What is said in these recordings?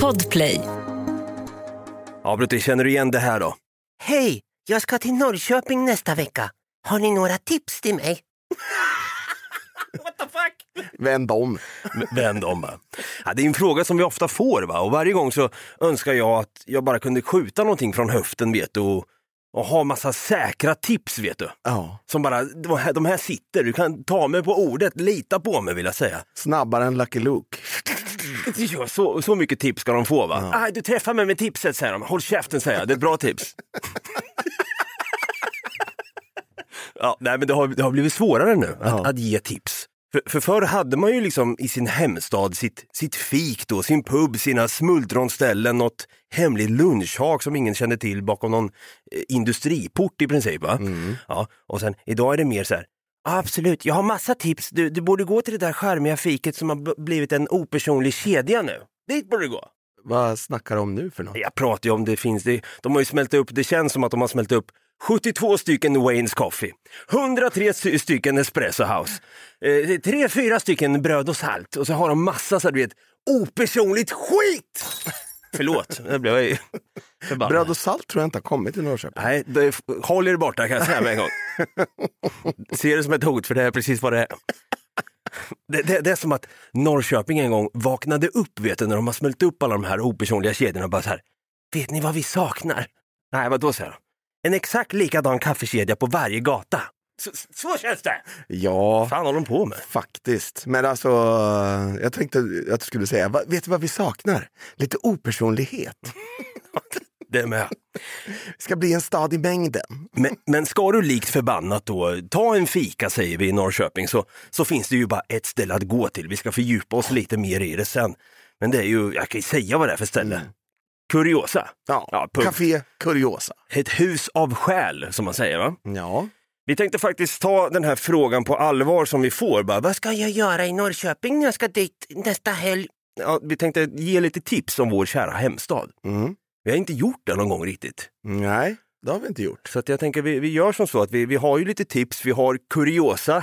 Podplay. Ja, Brutti, känner du igen det här då? Hej, jag ska till Norrköping nästa vecka. Har ni några tips till mig? What the fuck? Vänd om. Vänd om, va? Ja, det är en fråga som vi ofta får, va? Och varje gång så önskar jag att jag bara kunde skjuta någonting från höften, vet du, och ha massa säkra tips, vet du. Ja. Som bara, de här sitter, du kan ta mig på ordet, lita på mig, vill jag säga. Snabbare än Lucky Luke. Ja, så mycket tips ska de få, va? Ja. Du träffar mig med tipset, säger de. Håll käften, säger jag. Det är ett bra tips. Ja, nej, men det har blivit svårare nu att ge tips. För förr hade man ju liksom i sin hemstad sitt fik då, sin pub, sina smultronställen, något hemlig lunchhak som ingen kände till bakom någon industriport i princip, va? Ja, och sen idag är det mer så här: absolut, jag har massa tips. Du borde gå till det där charmiga fiket som har blivit en opersonlig kedja nu. Dit borde du gå. Vad snackar de om nu för något? Jag pratar ju om det finns. De har ju smält upp, det känns som att de har smält upp 72 stycken Wayne's Coffee, 103 stycken Espresso House, 3-4 stycken bröd och salt. Och så har de massa, så du vet, opersonligt skit. Förlåt, det blev jag förbannad. Bröd och salt tror jag inte har kommit till Norrköping. Nej, håll er borta, kan jag säga med en gång. Ser det som ett hot, för det är precis vad det är. Det är som att Norrköping en gång vaknade upp, vet du, när de har smält upp alla de här opersonliga kedjorna och bara så här: vet ni vad vi saknar? Nej, vad då, säger de? En exakt likadan kaffekedja på varje gata. Så känns det. Ja, Vad fan håller de på med? faktiskt. Men alltså, jag tänkte att du skulle säga, vet du vad vi saknar? Lite opersonlighet. Det är med. Det ska bli en stad i mängden. Men ska du likt förbannat då ta en fika, säger vi i Norrköping, så finns det ju bara ett ställe att gå till. Vi ska fördjupa oss lite mer i det sen. Men det är ju, jag kan ju säga vad det är för ställe. Kuriosa. Ja, Café Kuriosa. Ett hus av själ, som man säger, va? Ja. Vi tänkte faktiskt ta den här frågan på allvar som vi får. Bara, Vad ska jag göra i Norrköping när jag ska dit nästa helg? ja, vi tänkte ge lite tips om vår kära hemstad. Vi har inte gjort det någon gång riktigt. Nej, det har vi inte gjort. Så att jag tänker vi gör som så att vi har ju lite tips. Vi har kuriosa,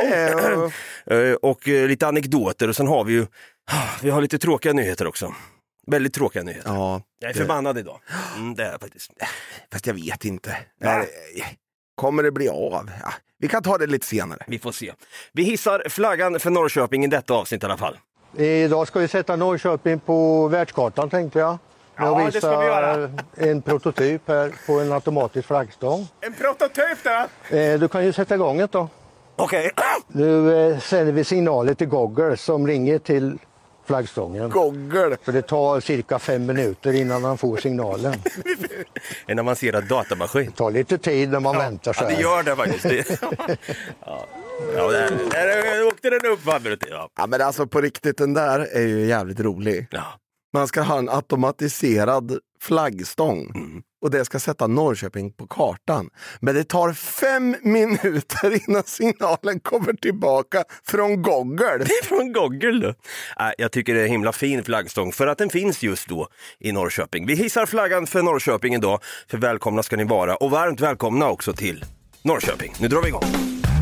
och lite anekdoter. Och sen har vi har lite tråkiga nyheter också. Väldigt tråkiga nyheter. Ja, Jag är förbannad idag. Det är jag faktiskt. fast jag vet inte. Kommer det bli av? Ja, vi kan ta det lite senare. Vi får se. Vi hissar flaggan för Norrköping i detta avsnitt i alla fall. Idag ska vi sätta Norrköping på världskartan, tänkte jag. Ja, det ska vi göra. En prototyp här på en automatisk flaggstång. En prototyp då? Du kan ju sätta igång det då. Okej. Nu sänder vi signaler till Goggle som ringer till flaggstången. Goggle. För det tar cirka 5 minuter innan han får signalen. En avancerad datamaskin. Det tar lite tid när man väntar så Ja, här. det gör det faktiskt. Ja, där åkte den upp. Ja, men alltså på riktigt, den där är ju jävligt rolig. Ja. Man ska ha en automatiserad flaggstång. Och det ska sätta Norrköping på kartan. Men det tar 5 minuter innan signalen kommer tillbaka från Goggle. Från Goggle. Jag tycker det är en himla fin flaggstång för att den finns just då i Norrköping. Vi hissar flaggan för Norrköping idag. För välkomna ska ni vara. Och varmt välkomna också till Norrköping. Nu drar vi igång.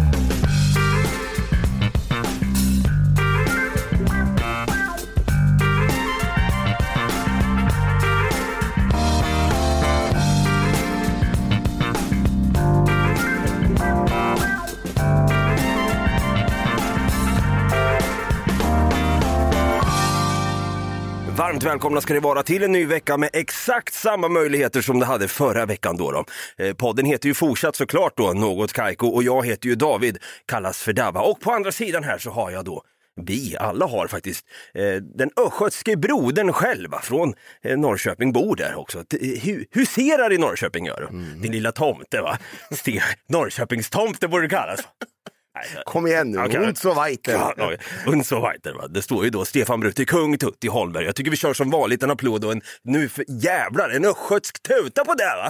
Varmt välkomna ska det vara till en ny vecka med exakt samma möjligheter som det hade förra veckan då. Podden heter ju fortsatt såklart då Något Kaiko och jag heter ju David, kallas för Dava. Och på andra sidan här så har jag då, vi alla har faktiskt, den östgötske brodern själva från Norrköping bor där också. Huserar i Norrköping gör du. Din lilla tomte, va? Norrköpings tomte borde det kallas. Kom igen nu, und so weiter. Ja, und so weiter, va? Det står ju då Stefan Brutti, kung Tutti Holmberg. Jag tycker vi kör som vanligt en applåd och nu för jävlar, en östgötsk tuta på det, va?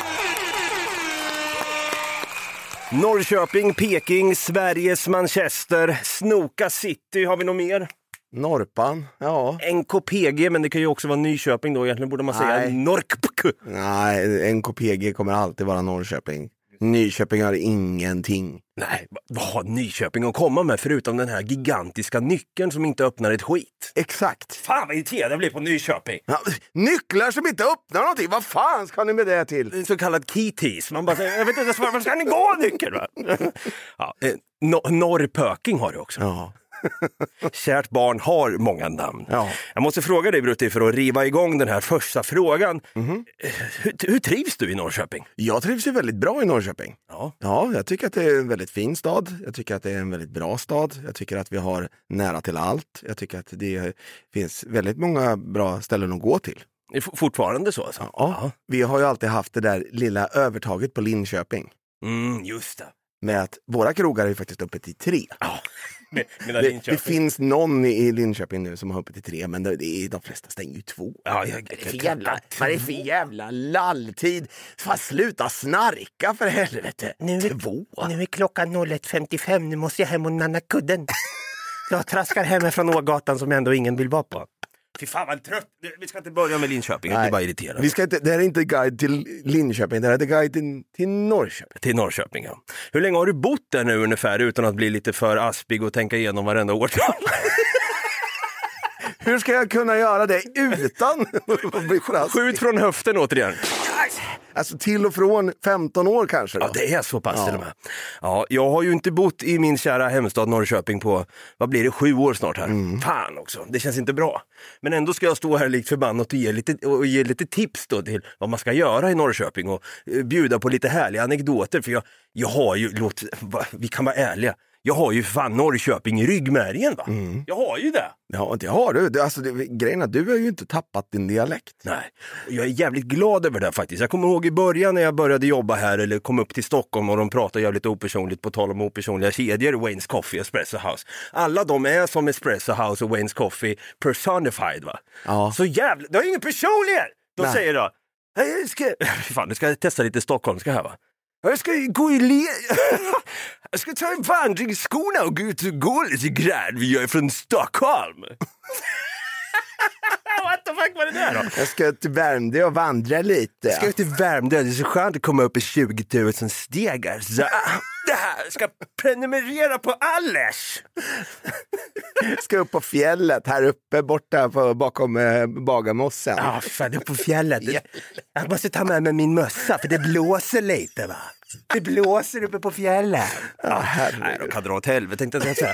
Norrköping, Peking, Sveriges Manchester, Snoka City, har vi något mer? Norpan, ja. NKPG, men det kan ju också vara Nyköping då, egentligen borde man säga Norrköping. Nej, NKPG kommer alltid vara Norrköping. Nyköping har ingenting. Nej, vad har Nyköping att komma med förutom den här gigantiska nyckeln som inte öppnar ett skit? Exakt. Fan vad irriterad jag blir på Nyköping. Ja, nycklar som inte öppnar någonting, vad fan ska ni med det till? En så kallad key tease. Man bara säger, jag vet inte, var ska ni gå nyckeln? Va? Ja, Norrpöking har det också. Ja. Kärt barn har många namn. Ja. Jag måste fråga dig Brutti för att riva igång den här första frågan. Hur trivs du i Norrköping? Jag trivs ju väldigt bra i Norrköping. Ja. Ja, jag tycker att det är en väldigt fin stad. Jag tycker att det är en väldigt bra stad. Jag tycker att vi har nära till allt. Jag tycker att det finns väldigt många bra ställen att gå till. Fortfarande så alltså? Ja. Vi har ju alltid haft det där lilla övertaget på Linköping. Just det. Med att våra krogar är faktiskt uppe till 3. Ja. Det finns någon i Linköping nu som har uppe till 3, men de flesta stänger ju 2. Ja, Vad är det för jävla lalltid? Fan, sluta snarka för helvete. Nu är klockan 01.55, nu måste jag hem och nanna kudden. Jag traskar hemifrån Ågatan som ändå ingen vill vara på. Fy fan vad trött. Vi ska inte börja med Linköping, jag blir bara irriterad. Det här är inte guide till Linköping, det här är guide till Norrköping. Till Norrköping, ja. Hur länge har du bott där nu ungefär utan att bli lite för aspig och tänka igenom varenda årtal? Hur ska jag kunna göra det utan att bli frast? Skjut från höften återigen. Alltså till och från 15 år kanske då. Ja, det är så pass till och med. Ja, jag har ju inte bott i min kära hemstad Norrköping på, vad blir det, 7 år snart här. Fan också, det känns inte bra. Men ändå ska jag stå här likt förbannat och ge lite tips då till vad man ska göra i Norrköping och bjuda på lite härliga anekdoter. För jag har ju, vi kan vara ärliga, jag har ju fan Norrköping i ryggmärgen va? Jag har ju det. Ja, det har du. Grejen är att du har ju inte tappat din dialekt. Nej, jag är jävligt glad över det faktiskt. Jag kommer ihåg i början när jag började jobba här eller kom upp till Stockholm och de pratade jävligt opersonligt, på tal om opersonliga kedjor, Wayne's Coffee, Espresso House. Alla de är som Espresso House och Wayne's Coffee personified va? Ja. Så jävla, det har ingen personlighet! De säger då, nu ska jag testa lite stockholmska här va? Jag ska gå jag ska ta en vandring i skorna och gå ut och gå lite grann. Jag är från Stockholm. What the fuck var det där då? Jag ska till Värmdö och vandra lite. Jag ska till Värmdö, det är så skönt att komma upp i 20 000 stegar. Så det här ska prenumerera på Allers. Ska upp på fjället här uppe borta bakom Bagarmossen. Ja, fan, upp på fjället. Jag måste ta med mig min mössa för det blåser lite va. Det blåser uppe på fjället. Nej, de kan dra åt helvete tänkte jag säga.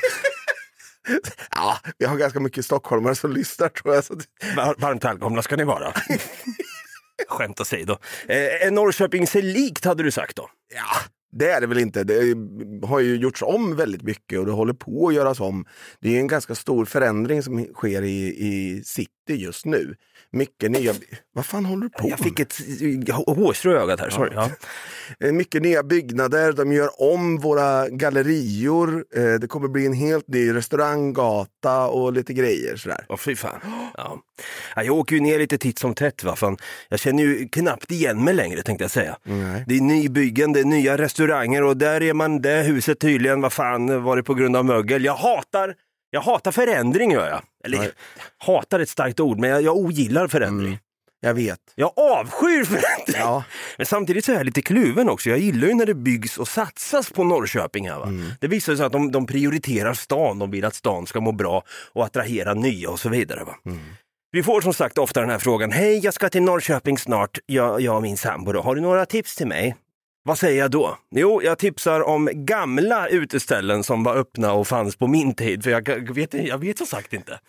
Ja, vi har ganska mycket stockholmare som lyssnar tror jag. Varmt välkomna ska ni vara. Skämt att säga då. Norrköping sig likt hade du sagt då? Ja, det är det väl inte. Det har ju gjorts om väldigt mycket och det håller på att göras om. Det är en ganska stor förändring som sker i city just nu. Mycket nya... Vad fan håller du på? Jag fick ett hårstrå i ögat här, sorry. Ja. Mycket nya byggnader, de gör om våra gallerior. Det kommer bli en helt ny restauranggata och lite grejer sådär. Åh fy fan. Ja. Jag åker ju ner lite titt som tätt va. Fan. Jag känner ju knappt igen mig längre tänkte jag säga. Nej. Det är nybyggen, det är nya restauranger och där är man, det huset tydligen, vad fan var det på grund av mögel. Jag hatar förändring gör jag. Eller hatar ett starkt ord, men jag ogillar förändring. Jag vet. Jag avskyr förändring. Ja. Men samtidigt så är jag lite kluven också. Jag gillar ju när det byggs och satsas på Norrköping här va. Det visar sig att de prioriterar stan. De vill att stan ska må bra och attrahera nya och så vidare va. Vi får som sagt ofta den här frågan. Hej, jag ska till Norrköping snart. Jag och min sambo då. Har du några tips till mig? Vad säger jag då? Jo, jag tipsar om gamla uteställen som var öppna och fanns på min tid. För jag vet som sagt inte.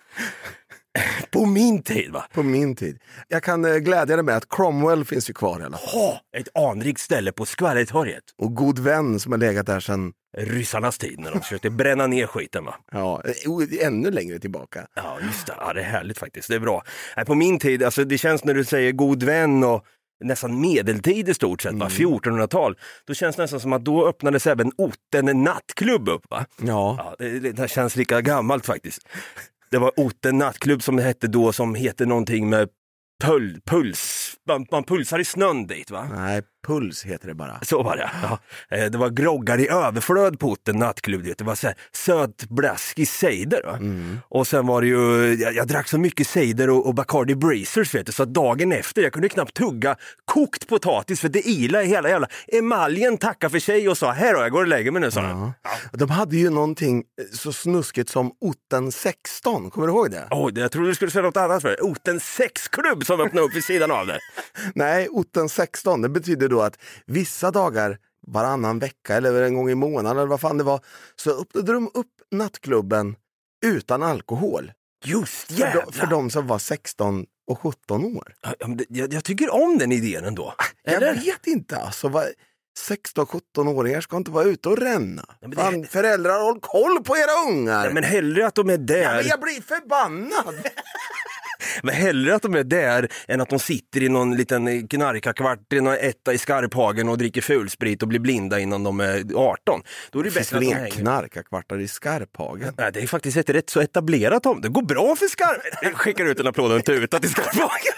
På min tid va? På min tid. Jag kan glädja dig med att Cromwell finns ju kvar i alla fall. Ett anrikt ställe på Skvallertorget. Och God vän som har legat där sedan ryssarnas tid när de försökte bränna ner skiten va? Ja, ännu längre tillbaka. Ja, just det. Ja, det är härligt faktiskt. Det är bra. På min tid, alltså det känns när du säger God vän och nästan medeltid i stort sett, 1400-tal. Då känns det nästan som att då öppnades även Otten nattklubb upp va? Ja. Det känns lika gammalt faktiskt. Det var Otten nattklubb som hette då, som heter någonting med puls. Man pulsar i snön dit va? Nej, Puls heter det bara. Så var det, ja. Det var groggar i överflöd på orten, nattklubb. Det var så här söt blask i cider, va? Och sen var det ju, jag drack så mycket cider och Bacardi Breezers, vet du, så att dagen efter jag kunde knappt tugga kokt potatis för det ila i hela jävla emaljen tackade för sig och sa, här då, jag går och lägger mig nu, sa den. De hade ju någonting så snuskigt som Otten 16, kommer du ihåg det? Jag trodde du skulle säga något annat för det. Otten sexklubb som öppnade upp vid sidan av det. Nej, Otten 16, det betyder då att vissa dagar varannan vecka eller en gång i månaden eller vad fan det var, så öppnade de upp nattklubben utan alkohol. Just jävlar. För de som var 16 och 17 år. Jag tycker om den idén ändå. Jag vet inte, alltså 16-17-åringar ska inte vara ute och ränna. Fan, föräldrar, håll koll på era ungar. Ja, men hellre att de är där. Ja, men jag blir förbannad. Men hellre att de är där än att de sitter i någon liten knarkarkvart i någon etta i Skarphagen och dricker fulsprit och blir blinda innan de är 18. Då är det bättre att de hänger. Knarkarkvartar i Skarphagen. Nej, det är faktiskt ett rätt så etablerat om. Det går bra för Skarphagen. Jag skickar ut en applåd och en tuta till Skarphagen.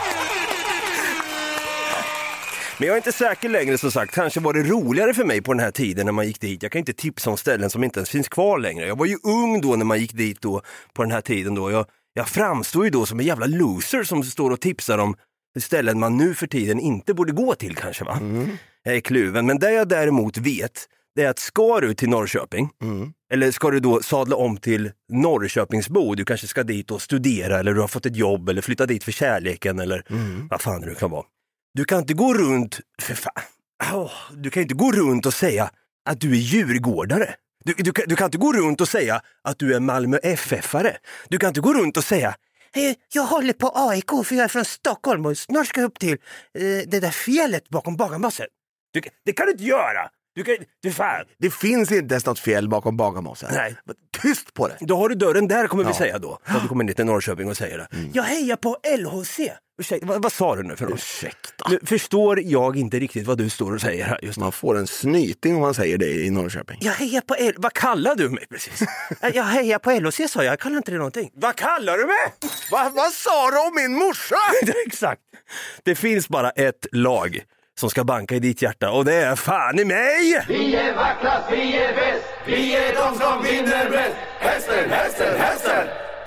Men jag är inte säker längre, som sagt. Kanske var det roligare för mig på den här tiden när man gick dit. Jag kan inte tipsa om ställen som inte ens finns kvar längre. Jag var ju ung då när man gick dit då, på den här tiden då. Jag framstår ju då som en jävla loser som står och tipsar om ställen man nu för tiden inte borde gå till kanske, va? Jag är kluven. Men det jag däremot vet, det är att ska du till Norrköping, eller ska du då sadla om till Norrköpingsbo, du kanske ska dit och studera, eller du har fått ett jobb, eller flytta dit för kärleken, eller vad fan det kan vara. Du kan inte gå runt, du kan inte gå runt och säga att du är djurgårdare. Du kan inte gå runt och säga att du är Malmö FF-are. Du kan inte gå runt och säga, hej, jag håller på AIK för jag är från Stockholm och snart ska jag upp till det där fjället bakom Bagarmossen. Det kan du inte göra. Det finns inte ens något fjäll bakom Bagarmossen. Nej. Tyst på det. Då har du dörren där, kommer vi säga då. När du kommer ner till Norrköping och säger det. Jag hejar på LHC. Ursäkta, vad sa du nu för något? Ursäkta. Nu förstår jag inte riktigt vad du står och säger här just nu. Man får en snyting om man säger det i Norrköping. Jag hejar på vad kallar du mig precis? Jag hejar på LHC, sa jag kallar inte det någonting. Vad kallar du mig? Vad sa du om min morsa? Exakt. Det finns bara ett lag som ska banka i ditt hjärta, och det är fan i mig! Vi är vackrast, vi är bäst, vi är de som vinner bäst. Hästen, hästen, hästen!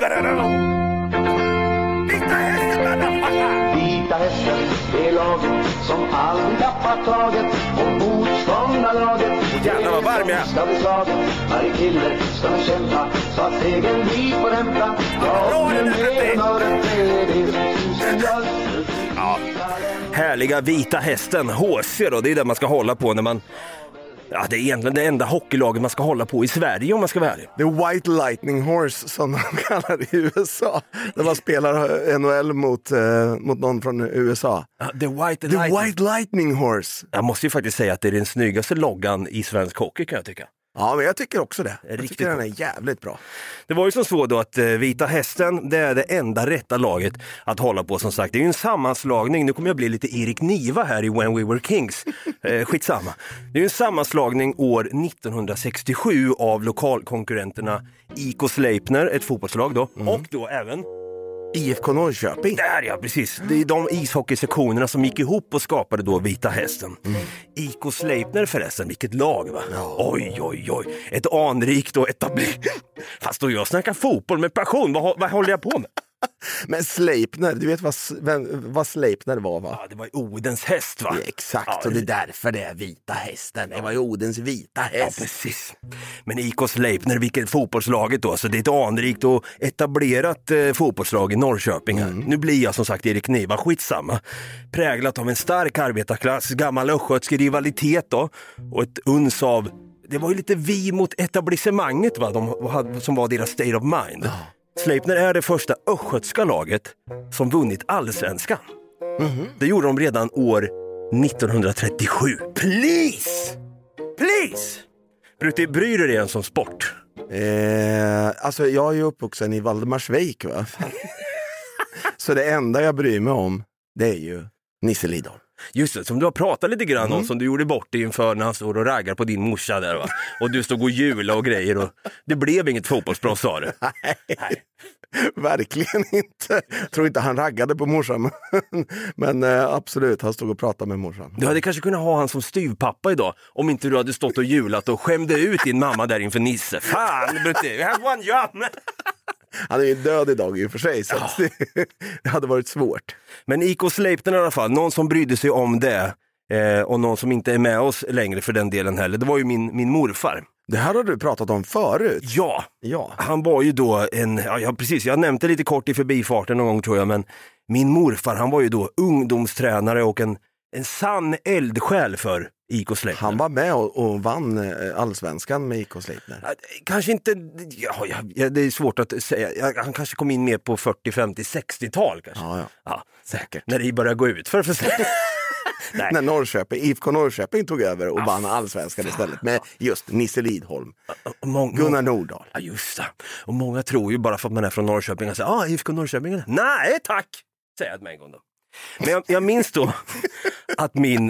Vita hästen, motherfucker! Vita hästen, det är laget som aldrig tappar taget. Och motståndarlaget, jävlar vad varm jag är. Ska bli slaget, varje kille ska kämpa så att segern vi får hämta. Ja, nu mer mörret är det som tusen gör. Ja, härliga vita hästen, HC då, det är det man ska hålla på när man... Ja, det är egentligen det enda hockeylaget man ska hålla på i Sverige om man ska vara ärlig. The White Lightning Horse som de kallar det i USA. Där man spelar NHL mot någon från USA. The White Lightning Horse. Jag måste ju faktiskt säga att det är den snyggaste loggan i svensk hockey, kan jag tycka. Ja, men jag tycker också det. Jag riktigt tycker den är jävligt bra. Det var ju som så då att Vita hästen, det är det enda rätta laget att hålla på, som sagt. Det är ju en sammanslagning, nu kommer jag bli lite Erik Niva här i When We Were Kings. Skitsamma. Det är ju en sammanslagning år 1967 av lokalkonkurrenterna IK Sleipner, ett fotbollslag då, och då även IFK Norrköping. Där ja, precis. Det är de ishockeysektionerna som gick ihop och skapade då Vita hästen. IK Sleipner förresten, vilket lag va? Ja. Oj, oj, oj. Ett anrikt och etablerat. Fast då jag snackar fotboll med passion, vad håller jag på med? Men Sleipner, du vet vad Sleipner var, va? Ja, det var Odens häst, va? Ja, exakt, ja, och det är därför det är Vita hästen. Det var ju Odens vita häst. Ja, precis. Men IK Sleipner, vilket fotbollslaget då? Så det är ett anrikt och etablerat fotbollslag i Norrköping här. Nu blir jag som sagt Erik Niva, skitsamma. Präglat av en stark arbetarklass, gammal östgötsk rivalitet då. Och ett uns av, det var ju lite vi mot etablissemanget, va? Som var deras state of mind. Sleipner är det första östgötska laget som vunnit allsvenskan. Det gjorde de redan år 1937. Please! Bryr du dig en som sport? Alltså jag är ju uppvuxen i Valdemarsvik, va? Så det enda jag bryr mig om, det är ju Nisse Lidholm. Just det, som du har pratat lite grann om, som du gjorde bort inför när han står och raggar på din morsa där, va? Och du stod och jula och grejer och det blev inget fotbollsproffs, sa du. Nej. Verkligen inte. Jag tror inte han raggade på morsan. Men absolut, han stod och pratade med morsan. Du hade kanske kunnat ha han som styvpappa idag. Om inte du hade stått och julat och skämde ut din mamma där inför Nisse. Fan, Brutti, we have one job. Han är ju död idag i och för sig, så det hade varit svårt. Men IK Sleipner i alla fall, någon som brydde sig om det. Och någon som inte är med oss längre för den delen heller. Det var ju min morfar. Det här har du pratat om förut. Ja. Han var ju då precis, jag nämnde lite kort i förbifarten någon gång tror jag, men min morfar, han var ju då ungdomstränare och en sann eldsjäl för IK Sleipner. Han var med och vann allsvenskan med IK Sleipner. Kanske inte, det är svårt att säga. Han kanske kom in mer på 40, 50, 60-tal kanske. Ja, säkert. När det började gå ut för Nej. När IFK Norrköping tog över och vann allsvenskan istället med just Nisse Lidholm, Gunnar Nordahl. Ja, just det. Och många tror ju bara för att man är från Norrköping och säger, IFK Norrköping. Nej, tack! Säger jag med en gång då. Men jag minns då att min...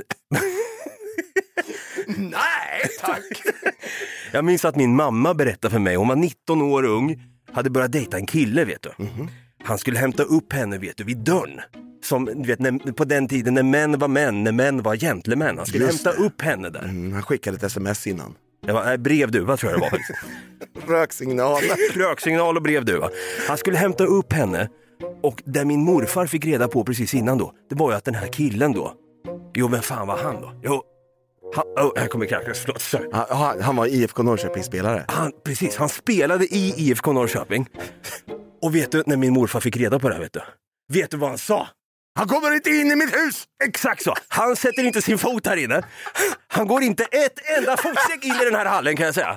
Nej, tack! Jag minns att min mamma berättade för mig, hon var 19 år ung, hade börjat dejta en kille, vet du. Han skulle hämta upp henne, vet du, vid dörren. Som, du vet, på den tiden när män var män, när män var gentlemän. Han skulle hämta upp henne där. Han skickade ett sms innan. Det var brevduva tror jag det var. Röksignal och brevduva. Han skulle hämta upp henne. Och det min morfar fick reda på precis innan då, det var ju att den här killen då, men fan var han då? Här kommer krackar, förlåt. Han var IFK Norrköping-spelare. Precis, han spelade i IFK Norrköping. Och vet du, när min morfar fick reda på det, vet du vad han sa? Han kommer inte in i mitt hus! Exakt så. Han sätter inte sin fot här inne. Han går inte ett enda fotsteg in i den här hallen, kan jag säga.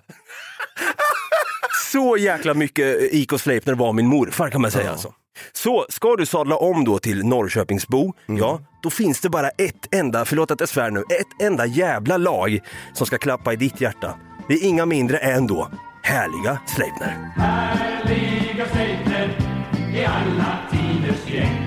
Så jäkla mycket IK Sleipner var min morfar, kan man säga. Alltså. Så ska du sadla om då till Norrköpingsbo, då finns det bara ett enda, förlåt att jag svär nu, ett enda jävla lag som ska klappa i ditt hjärta. Det är inga mindre än då härliga Sleipner. Härliga Sleipner i alla tiders gäng.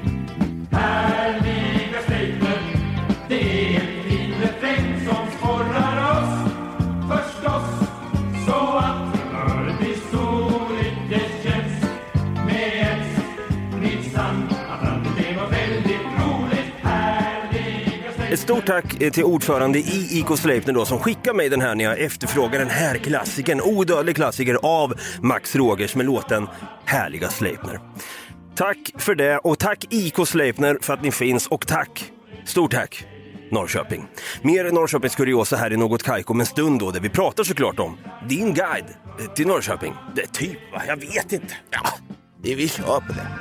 Härliga Sleipner, det är en fin refräng som sporrar oss förstås, så att det blir soligt det känns med ens minsann att det var väldigt roligt. Härliga Sleipner. Ett stort tack till ordförande i IK Sleipner då, som skickar mig den här när jag efterfrågar den här klassikern, odödlig klassiker av Max Rogers med låten Härliga Sleipner. Tack för det, och tack IK Sleipner för att ni finns, och tack, stort tack Norrköping. Mer Norrköpings kuriosa här i Något Kaiko, en stund då, där vi pratar såklart om din guide till Norrköping. Det är typ, jag vet inte. Ja, vi kör på det.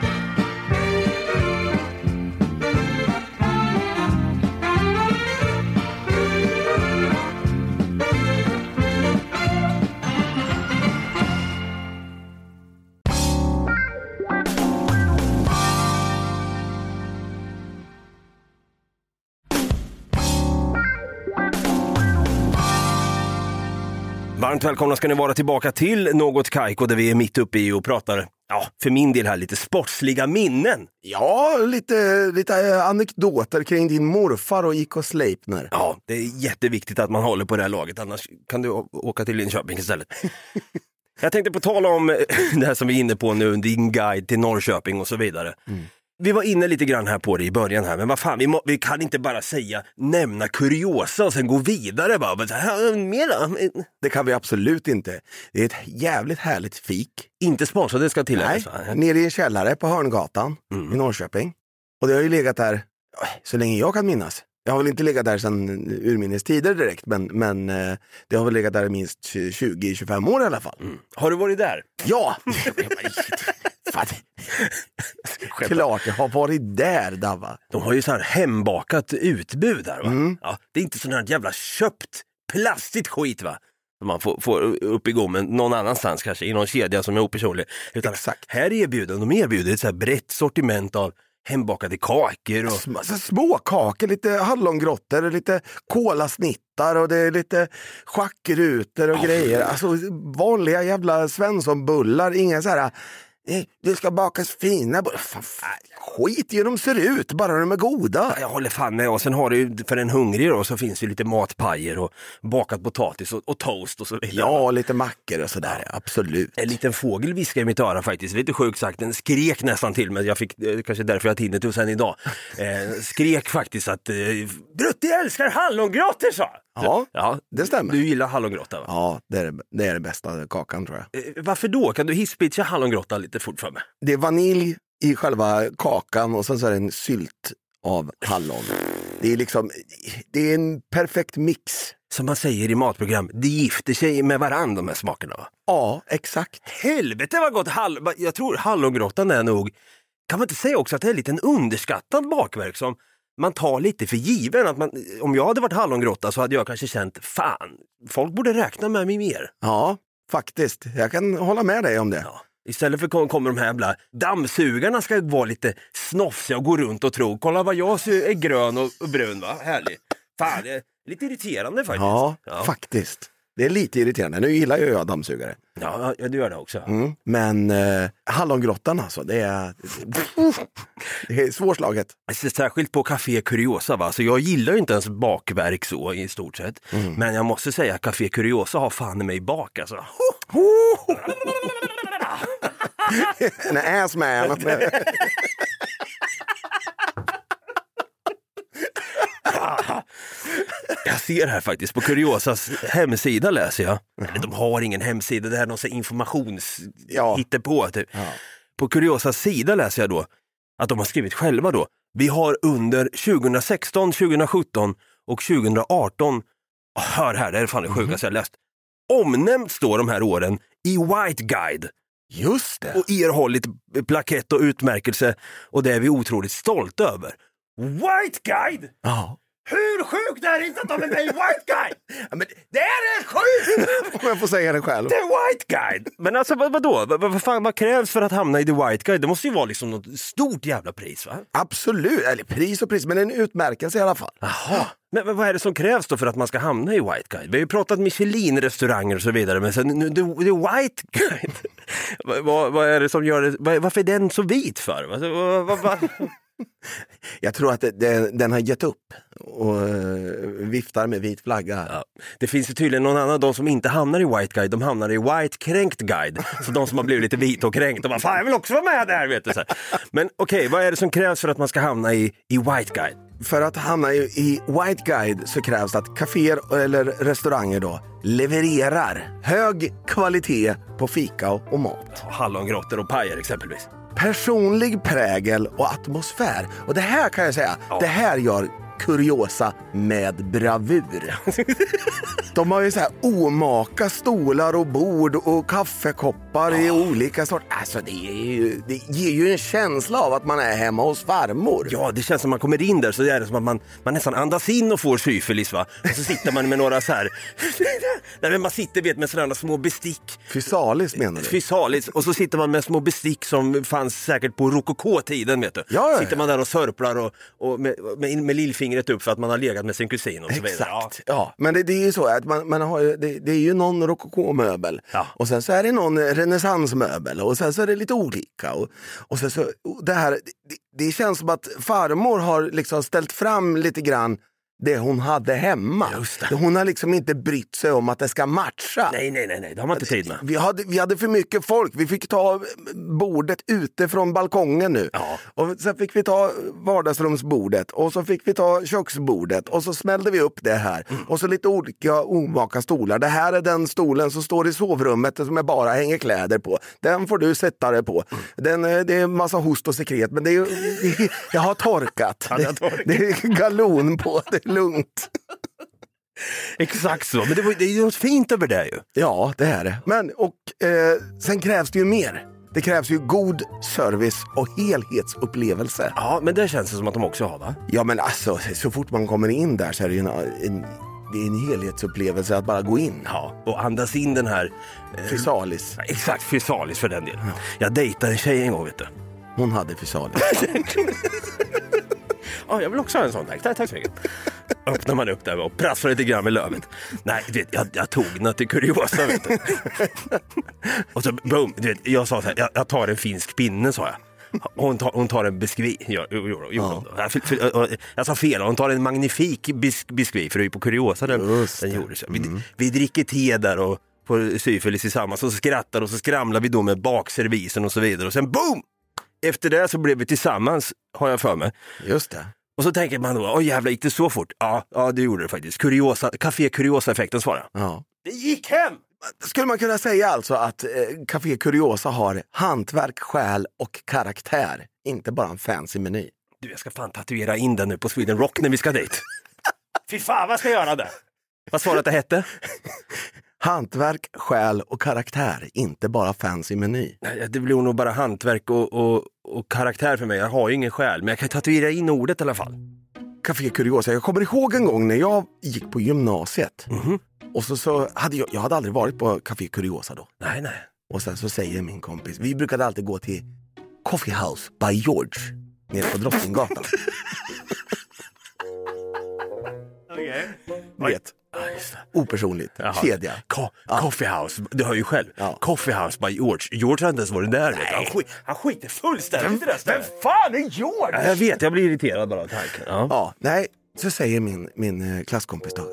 Varmt välkomna ska ni vara tillbaka till Något Kaiko, där vi är mitt uppe i och pratar, för min del här, lite sportsliga minnen. Ja, lite anekdoter kring din morfar och IK Sleipner. Ja, det är jätteviktigt att man håller på det här laget, annars kan du åka till Linköping istället. Jag tänkte på tala om det här som vi är inne på nu, din guide till Norrköping och så vidare. Vi var inne lite grann här på det i början här, men vad fan, vi kan inte bara nämna kuriosa och sen gå vidare bara. Det kan vi absolut inte. Det är ett jävligt härligt fik. Inte sponsrat, det ska tilläggas. Nej, nere i en källare på Hörngatan i Norrköping. Och det har ju legat där så länge jag kan minnas. Jag har väl inte legat där sedan urminnes tider direkt, men det har väl legat där minst 20-25 år i alla fall. Har du varit där? Ja! Klart jag har varit där, Dava. De har ju så här hembakat utbud där, va? Ja, det är inte sån här jävla köpt plastigt skit, va? Som man får upp i gommen någon annanstans, kanske i någon kedja som är opersonlig. Utan exakt. Här erbjuder ett så här brett sortiment av hembakade kakor och små kakor, lite hallongrottor, lite kolasnittar, och det är lite schackrutor och grejer. Alltså vanliga jävla svenssonbullar, inga så här Det ska bakas fina. Skit i hur de ser ut, bara de är goda. Jag håller fan med. Och sen har det ju, för en hungrig då, så finns det lite matpajer och bakat potatis och toast och så vidare. Ja, lite mackor och sådär, absolut. En liten fågel viskade i mitt öra faktiskt, lite sjukt sagt, den skrek nästan till mig, jag fick, kanske därför jag tinnet sen idag, skrek faktiskt att Brutti älskar hallongrottor, sa. Ja, det stämmer. Du gillar hallongrotta, va? Ja, det är det bästa kakan, tror jag. Varför då? Kan du hisspitcha hallongrotta lite fort för mig? Det är vanilj i själva kakan och sen så är det en sylt av hallon. Det är liksom, det är en perfekt mix. Som man säger i matprogram, det gifter sig med varandra, de här smakerna, va? Ja, exakt. Helvete vad gott jag tror hallongrottan är nog, kan man inte säga också att det är lite en underskattad bakverk som man tar lite för given. Att om jag hade varit hallongrotta så hade jag kanske känt, fan, folk borde räkna med mig mer. Ja, faktiskt. Jag kan hålla med dig om det. Ja. Istället för kommer de här jävla dammsugarna ska vara lite snofsiga och gå runt och tro, kolla vad jag är grön och brun, va? Härligt. Fan, det är lite irriterande faktiskt. Ja, faktiskt. Det är lite irriterande. Nu gillar ju jag dammsugare. Ja, du gör det också. Men hallongrottan alltså, det är svårslaget. Särskilt på Café Curiosa, va? Så jag gillar ju inte ens bakverk så i stort sett. Men jag måste säga att Café Curiosa har fan i mig bak alltså. En assman. Jag ser här faktiskt på Curiosas hemsida, läser jag. De har ingen hemsida, det här är någon informationshittepå typ. På Curiosas sida läser jag då att de har skrivit själva då: vi har under 2016, 2017 och 2018, hör här, det är fan det sjukaste jag läst, omnämnt står de här åren i White Guide. Just det. Och erhållit plakett och utmärkelse, och det är vi otroligt stolta över. White Guide! Ja. Hur sjukt är det inte att de är med i White Guide? Ja, men det är rätt sjukt! Om jag får säga det själv. Det är White Guide! Men alltså vadå? Vad krävs för att hamna i The White Guide? Det måste ju vara liksom något stort jävla pris, va? Absolut, eller pris och pris, men en utmärkelse i alla fall. Jaha. Men vad är det som krävs då för att man ska hamna i White Guide? Vi har ju pratat Michelin-restauranger och så vidare, men sen The White Guide, vad är det som gör det? Varför är den så vit för? Jag tror att den har gett upp och viftar med vit flagga. Ja. Det finns ju tydligen någon annan, de som inte hamnar i White Guide, de hamnar i White Kränkt Guide. Så de som har blivit lite vita och kränkt, och bara, fan jag vill också vara med där, vet du. Så här. Men okej, vad är det som krävs för att man ska hamna i White Guide? För att hamna i White Guide så krävs att kaféer eller restauranger då levererar hög kvalitet på fika och mat. Hallongrottor och pajer exempelvis. Personlig prägel och atmosfär. Och det här kan jag säga, det här gör Curiosa med bravur. De har ju så här omaka stolar och bord och kaffekoppar i olika sorter. Alltså det ger ju en känsla av att man är hemma hos farmor. Ja, det känns som man kommer in där så är det som att man nästan andas in och får syfilis, va? Och så sitter man med några så här när man sitter med sådana små bestick. Fysalis menar du? Fysalis, och så sitter man med små bestick som fanns säkert på rokokotiden, vet du. Ja. Sitter man där och sörplar och med lillfingret upp för att man har legat med sin kusin och så vidare. Exakt, ja. Men det är ju så att man har det är ju någon rokokomöbel och sen så är det någon renässansmöbel och sen så är det lite olika och sen så det här det känns som att farmor har liksom ställt fram lite grann det hon hade hemma. Hon har liksom inte brytt sig om att det ska matcha. Nej, det har man inte tid med. Vi hade för mycket folk. Vi fick ta bordet ute från balkongen nu. Ja. Och sen fick vi ta vardagsrumsbordet. Och så fick vi ta köksbordet. Och så smällde vi upp det här. Och så lite olika omaka stolar. Det här är den stolen som står i sovrummet som jag bara hänger kläder på. Den får du sätta dig på. Det är en massa host och sekret. Men jag har torkat. Det är galon på det. Lugnt. Exakt så, men det är ju något fint över det ju. Ja, det är det. Men sen krävs det ju mer. Det krävs ju god service och helhetsupplevelse. Ja, men det känns som att de också har, va? Ja, men alltså, så fort man kommer in där så är det ju det är en helhetsupplevelse att bara gå in. Ja, och andas in den här fysalis. Exakt, fysalis för den delen. Ja. Jag dejtade en tjej en gång, vet du. Hon hade fysalis. Ja, jag vill också ha en sån, tack så mycket. Öppnar man upp där och prasslar lite grann med lövet. Nej, du vet, jag tog den till kuriosa, vet du. Och så, boom, du vet, jag sa så här, jag tar en finsk pinne, sa jag. Hon tar en biskvi. Jag sa fel, hon tar en magnifik biskvi, för det är ju på kuriosa den gjorde så. Vi dricker te där och på syfilis tillsammans och så skrattar och så skramlar vi då med bakservisen och så vidare. Och sen boom! Efter det så blev vi tillsammans, har jag för mig. Just det. Och så tänker man då, jävlar, gick det så fort? Ja, det gjorde det faktiskt. Café Curiosa-effekten svarar. Ja. Det gick hem! Skulle man kunna säga alltså att Café Curiosa har hantverk, själ och karaktär. Inte bara en fancy meny. Du, jag ska fan tatuera in den nu på Sweden Rock när vi ska dit. Fy fan, vad ska jag göra där? Vad svarade att det hette? Hantverk, själ och karaktär. Inte bara fancy meny. Nej, det blir nog bara hantverk och karaktär för mig. Jag har ju ingen själ, men jag kan tatuera in ordet i alla fall. Café Curiosa. Jag kommer ihåg en gång när jag gick på gymnasiet. Och så hade jag hade aldrig varit på Café Curiosa då. Nej. Och sen så säger min kompis, vi brukade alltid gå till Coffee House by George nere på Drottninggatan. Okej. Vet. Opersonligt. Kedja. Coffee House, du hör ju själv. Ja. Coffee House by George. George hade inte ens varit där. Han skiter fullständigt i det där. Vem fan är George? Ja, jag vet, jag blir irriterad bara av tanken. Ja, nej. Så säger min klasskompis då.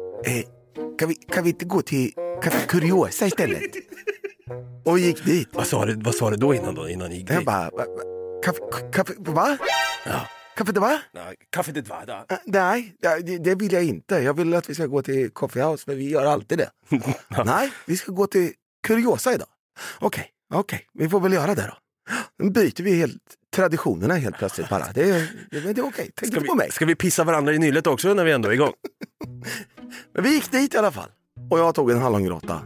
Kan vi inte gå till Café Curiosa istället? Och gick dit. Vad sa du då innan gick dit? Jag bara, kaffe, va? Ja. Kaffe det va? Kaffe det va? Nej, det vill jag inte. Jag vill att vi ska gå till Coffee House, för vi gör alltid det. Nej, vi ska gå till Curiosa idag. Okej, vi får väl göra det då. Nu byter vi helt traditionerna helt plötsligt bara. Det är okej. Tänk inte på mig. Ska vi pissa varandra i nyllet också när vi ändå är igång? Men vi gick dit i alla fall. Och jag tog en hallongrotta.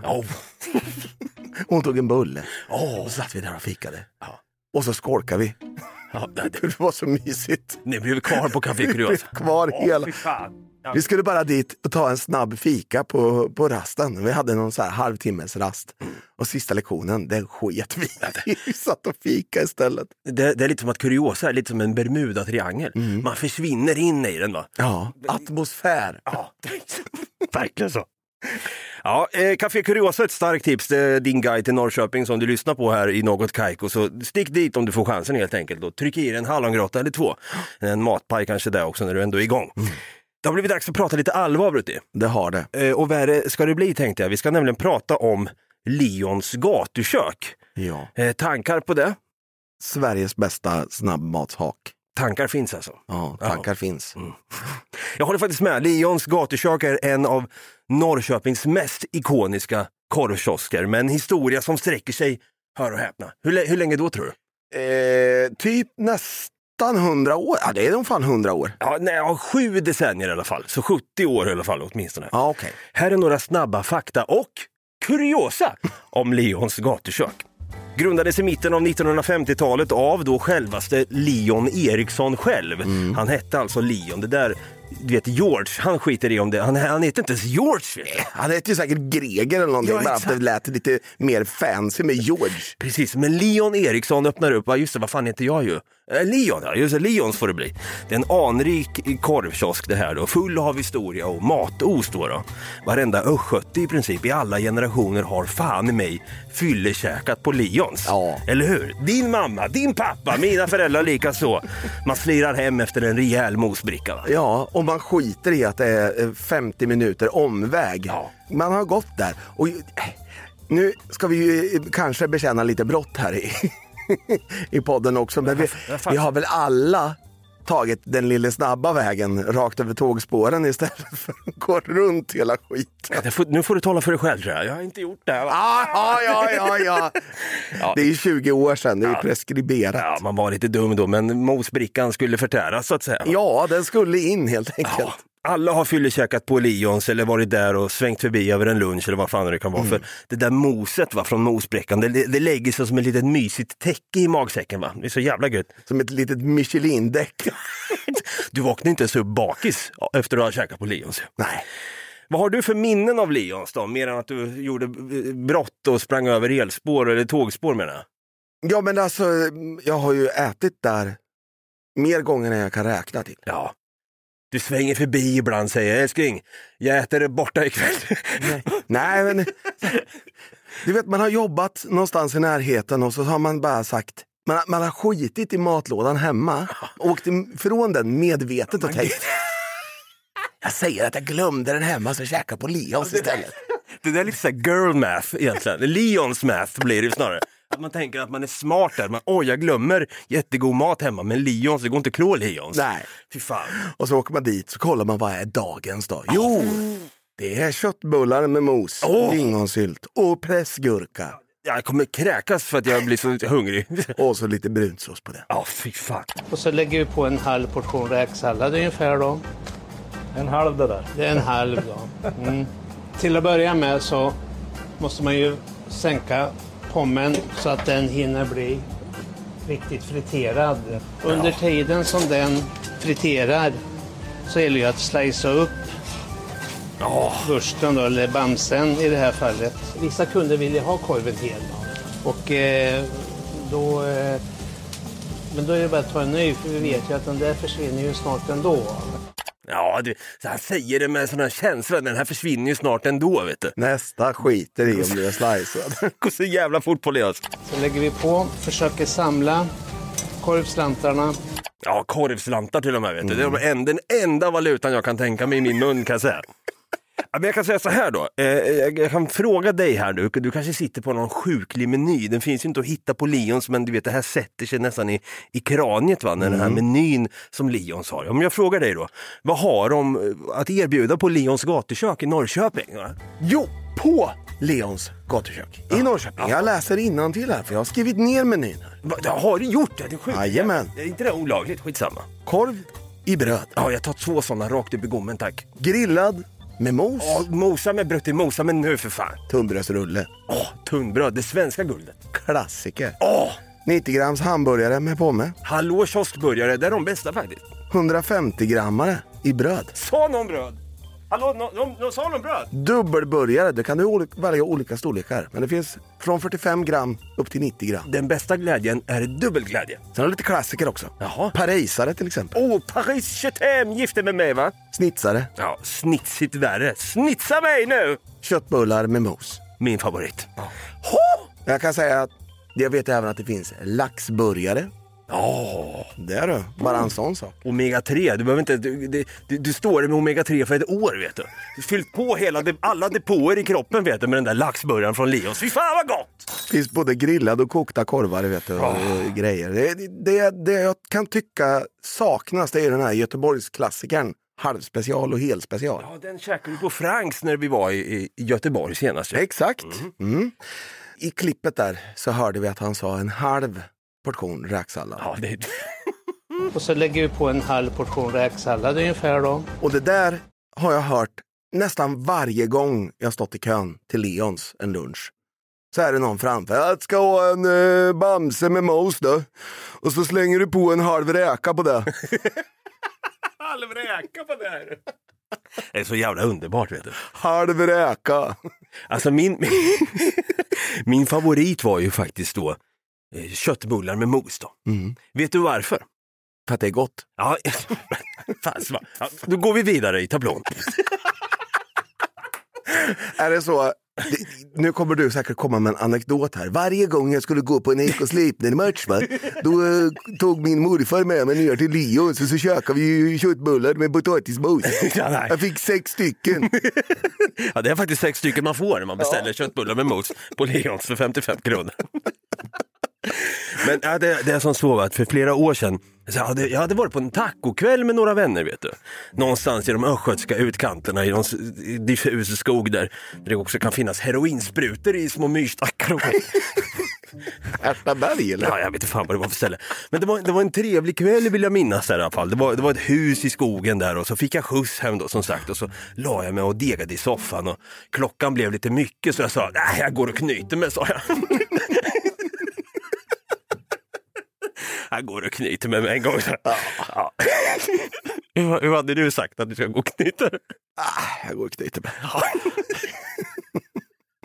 Hon tog en bulle. Och så satt vi där och fikade. Och så skolkade vi. Det var så mysigt. Ni blev kvar på Café Curiosa. Vi blev kvar hela... Vi skulle bara dit och ta en snabb fika på rasten. Vi hade någon så här halvtimmes rast. Och sista lektionen, den sket vi. Vi satt och fika istället. Det är lite som att Curiosa är lite som en Bermuda-triangel. Man försvinner in i den, va? Ja, atmosfär. Ja, verkligen så. Ja, Café Curiosa är ett starkt tips. Det är din guide till Norrköping som du lyssnar på här i Något Kaiko. Så stick dit om du får chansen helt enkelt. Och tryck i en hallongrotta eller 2. En matpaj kanske där också när du ändå är igång. Det har blivit dags att prata lite allvar, Brutti. Det har det. Och värre ska det bli, tänkte jag. Vi ska nämligen prata om Lions gatukök. Ja. Tankar på det? Sveriges bästa snabbmatshak. Tankar finns alltså. Ja, tankar finns. Jag håller faktiskt med. Lions gatukök är en av Norrköpings mest ikoniska korvkiosker. Men en historia som sträcker sig, hör och häpna. Hur länge då, tror du? Typ nästan 100 år. Ja, det är nog fan 100 år. Ja, 7 decennier i alla fall. Så 70 år i alla fall åtminstone. Ja, okej. Här är några snabba fakta och kuriosa om Lions gatukök. Grundades i mitten av 1950-talet av då självaste Leon Eriksson själv. Han hette alltså Leon. Det där, du vet, George, han skiter i om det. Han heter inte ens George. Han heter ju säkert Greger eller någonting. Ja, bara att det lät lite mer fancy med George. Precis, men Leon Eriksson öppnar upp. Just det, vad fan heter jag ju? Leon, ja, just det, Leons får det bli. Det är en anrik korvkiosk det här då. Full av historia och matost då. Varenda östgöte i princip i alla generationer har fan i mig fyllekäkat på Leons. Ja. Eller hur? Din mamma, din pappa, mina föräldrar lika så. Man slirar hem efter en rejäl mosbricka, va? Ja, och man skiter i att det är 50 minuter omväg. Ja. Man har gått där. Och nu ska vi ju kanske bekänna lite brott här i podden också. Men vi har väl alla tagit den lilla snabba vägen rakt över tågspåren istället för att gå runt hela skiten. Nu får du tala för dig själv, tror jag. Jag har inte gjort det. Ja. Det är 20 år sedan, det är preskriberat. Ja, man var lite dum då, men mosbrickan skulle förtäras så att säga. Ja, den skulle in helt enkelt. Ja. Alla har fyllekäkat på Lions eller varit där och svängt förbi över en lunch eller vad fan det kan vara. För det där moset, va, från mosbräckan, det lägger sig som ett litet mysigt täcke i magsäcken, va? Det är så jävla gött. Som ett litet Michelin-däck. Du vaknar inte ens upp bakis efter att ha käkat på Lions. Nej. Vad har du för minnen av Lions då? Mer än att du gjorde brott och sprang över elspår eller tågspår, menar jag? Ja, men alltså, jag har ju ätit där Mer gånger än jag kan räkna till. Ja. Du svänger förbi ibland, säger jag. Älskling, jag äter det borta ikväll. Nej, men du vet, man har jobbat någonstans i närheten och så har man bara sagt, man har skitit i matlådan hemma, åkt ifrån den medvetet och tänkt, jag säger att jag glömde den hemma så käkar på Leons istället. Det där är lite så här girl math egentligen. Leons math blir det snarare. Att man tänker att man är smart där. Jag glömmer jättegod mat hemma, men Leons, det går inte att klå Leons. Nej. Fy fan. Och så åker man dit så kollar man vad är dagens dag. Jo, det är köttbullar med mos, lingonsylt och pressgurka. Jag kommer kräkas för att jag blir så hungrig. Och så lite brunsås på det. Ja, fy fan. Och så lägger vi på en halv portion räksallad ungefär då. En halv det där. Det är en halv då. Till att börja med så måste man ju sänka pommen så att den hinner bli riktigt friterad. Under tiden som den friterar så är det ju att slicea upp bursten då, eller bamsen i det här fallet. Vissa kunder vill ju ha korven hel. Och men då är det bara att ta en ny, för vi vet ju att den där försvinner ju snart ändå. Ja, så han säger det med sån här känsla. Den här försvinner ju snart ändå, vet du. Nästa skiter i om du är slicead. Går så jävla fort på Leos. Så lägger vi på, försöker samla korvslantarna. Ja, korvslantar till och med, vet du. Det är den enda valutan jag kan tänka mig i min mun, kan jag säga. Ja, men jag kan säga så här då. Jag kan fråga dig här nu. Du kanske sitter på någon sjuklig meny. Den finns ju inte att hitta på Leons, men du vet, det här sätter sig nästan i kraniet, va? Den här menyn som Leons har. Om jag frågar dig då, vad har de att erbjuda på Leons gatukök i Norrköping? Va? Jo, på Leons gatukök i Norrköping. Jag läser innantill här för jag har skrivit ner menyn här. Har du gjort det? Det är sjukt. Jajamän. Är inte det olagligt? Skitsamma. Korv i bröd. Ja, jag tar 2 sådana rakt upp i gommen, tack. Grillad med mos. Ja, mosa med bröd till mosa, men nu för fan. Tunnbrödsrulle. Tunnbröd, det svenska guldet. Klassiker. 90 grams hamburgare med pomme. Hallå kioskburgare, det är de bästa faktiskt. 150 grammare i bröd. Sa någon bröd? Hallå, sa någon bröd? Dubbelburgare, det kan du välja olika storlekar. Men det finns från 45 gram upp till 90 gram. Den bästa glädjen är dubbelglädje. Sen har du lite klassiker också. Jaha. Parisare till exempel. Paris Chetem, gifte med mig, va? Snitsare. Ja, snitsigt värre. Snitsa mig nu! Köttbullar med mos. Min favorit. Jag kan säga att jag vet även att det finns laxburgare. Det är det. Bara en sån sak. Omega-3, du behöver inte, du står med omega-3 för ett år, vet du. Du fyllt på alla depåer i kroppen, vet du, med den där laxburgaren från Leons. Fy fan vad gott! Det finns både grillade och kokta korvar, vet du, och grejer. Det jag kan tycka saknas, det är den här Göteborgsklassikern. Halvspecial och helspecial. Ja, den käkade vi på Franks när vi var i Göteborg senast. Exakt. I klippet där så hörde vi att han sa en halv portion räksallad. Ja, Och så lägger vi på en halv portion räksallad ungefär då. Och det där har jag hört nästan varje gång jag stått i kön till Leons en lunch. Så är det någon framför. Jag ska ha en bamse med mos då. Och så slänger du på en halv räka på det. Halv räka på det här. Det är så jävla underbart, vet du. Halv räka. Alltså min favorit var ju faktiskt då köttbullar med mos då. Vet du varför? För att det är gott. Ja, då går vi vidare i tablån. Är det så? Nu kommer du säkert komma med en anekdot här. Varje gång jag skulle gå på en ekoslipning match, då tog min morfar med mig ner till Leons och så käkade vi köttbullar med potatismos. Jag fick 6 stycken. Ja, det är faktiskt 6 stycken man får när man beställer köttbullar med mos på Leons för 55 kronor. Men ja, det är som så att för flera år sedan så jag hade varit på en tacokväll med några vänner, vet du. Någonstans i de östgötska utkanterna i någon diffus skog där det också kan finnas heroinsprutor i små myrstackar och Ärtaberg eller? Ja, jag vet inte fan vad det var för ställe. Men det var en trevlig kväll, vill jag minnas där, i alla fall. Det var ett hus i skogen där och så fick jag skjuts hem då, som sagt. Och så la jag mig och degade i soffan och klockan blev lite mycket så jag sa, nej, jag går och knyter mig, sa jag. Jag går och knyter med mig en gång. Ja. Hur hade du sagt att du ska gå och knyta? Jag går och knyter mig.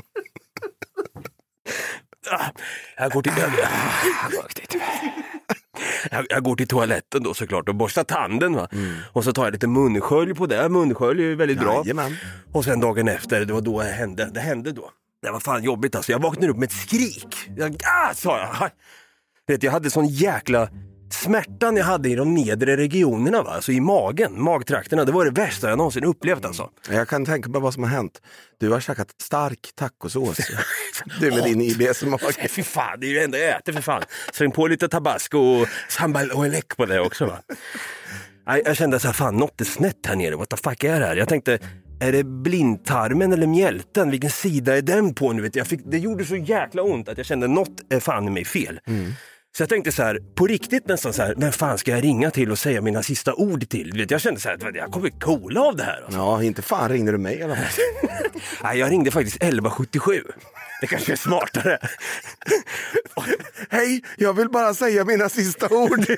Jag går och knyter mig. Jag går till toaletten då såklart och borstar tanden va. Och så tar jag lite munskölj på det. Munskölj är ju väldigt bra. Jajamän. Och sen dagen efter, det var då det hände då. Det var fan jobbigt alltså. Jag vaknade upp med ett skrik. Sa jag. Vet, jag hade sån jäkla smärtan jag hade i de nedre regionerna va? Alltså i magtrakterna. Det var det värsta jag någonsin upplevt alltså. Jag kan tänka på vad som har hänt. Du har käkat stark tacosås. Du med din IBS-mage. Fy fan, det är ju det enda jag äter för fan. Släng på lite tabasco och sambal och elek på det också va. Jag kände så här, fan, något är snett här nere. What the fuck är det här? Jag tänkte, är det blindtarmen eller mjälten? Vilken sida är den på nu? Det gjorde så jäkla ont att jag kände, något är fan i mig fel. Så jag tänkte så här, på riktigt nästan så här, vem fan ska jag ringa till och säga mina sista ord till? Jag kände så här, jag kommer coola av det här. Alltså. Ja, inte fan ringde du mig eller? Nej, jag ringde faktiskt 1177. Det kanske är smartare. Hej, jag vill bara säga mina sista ord.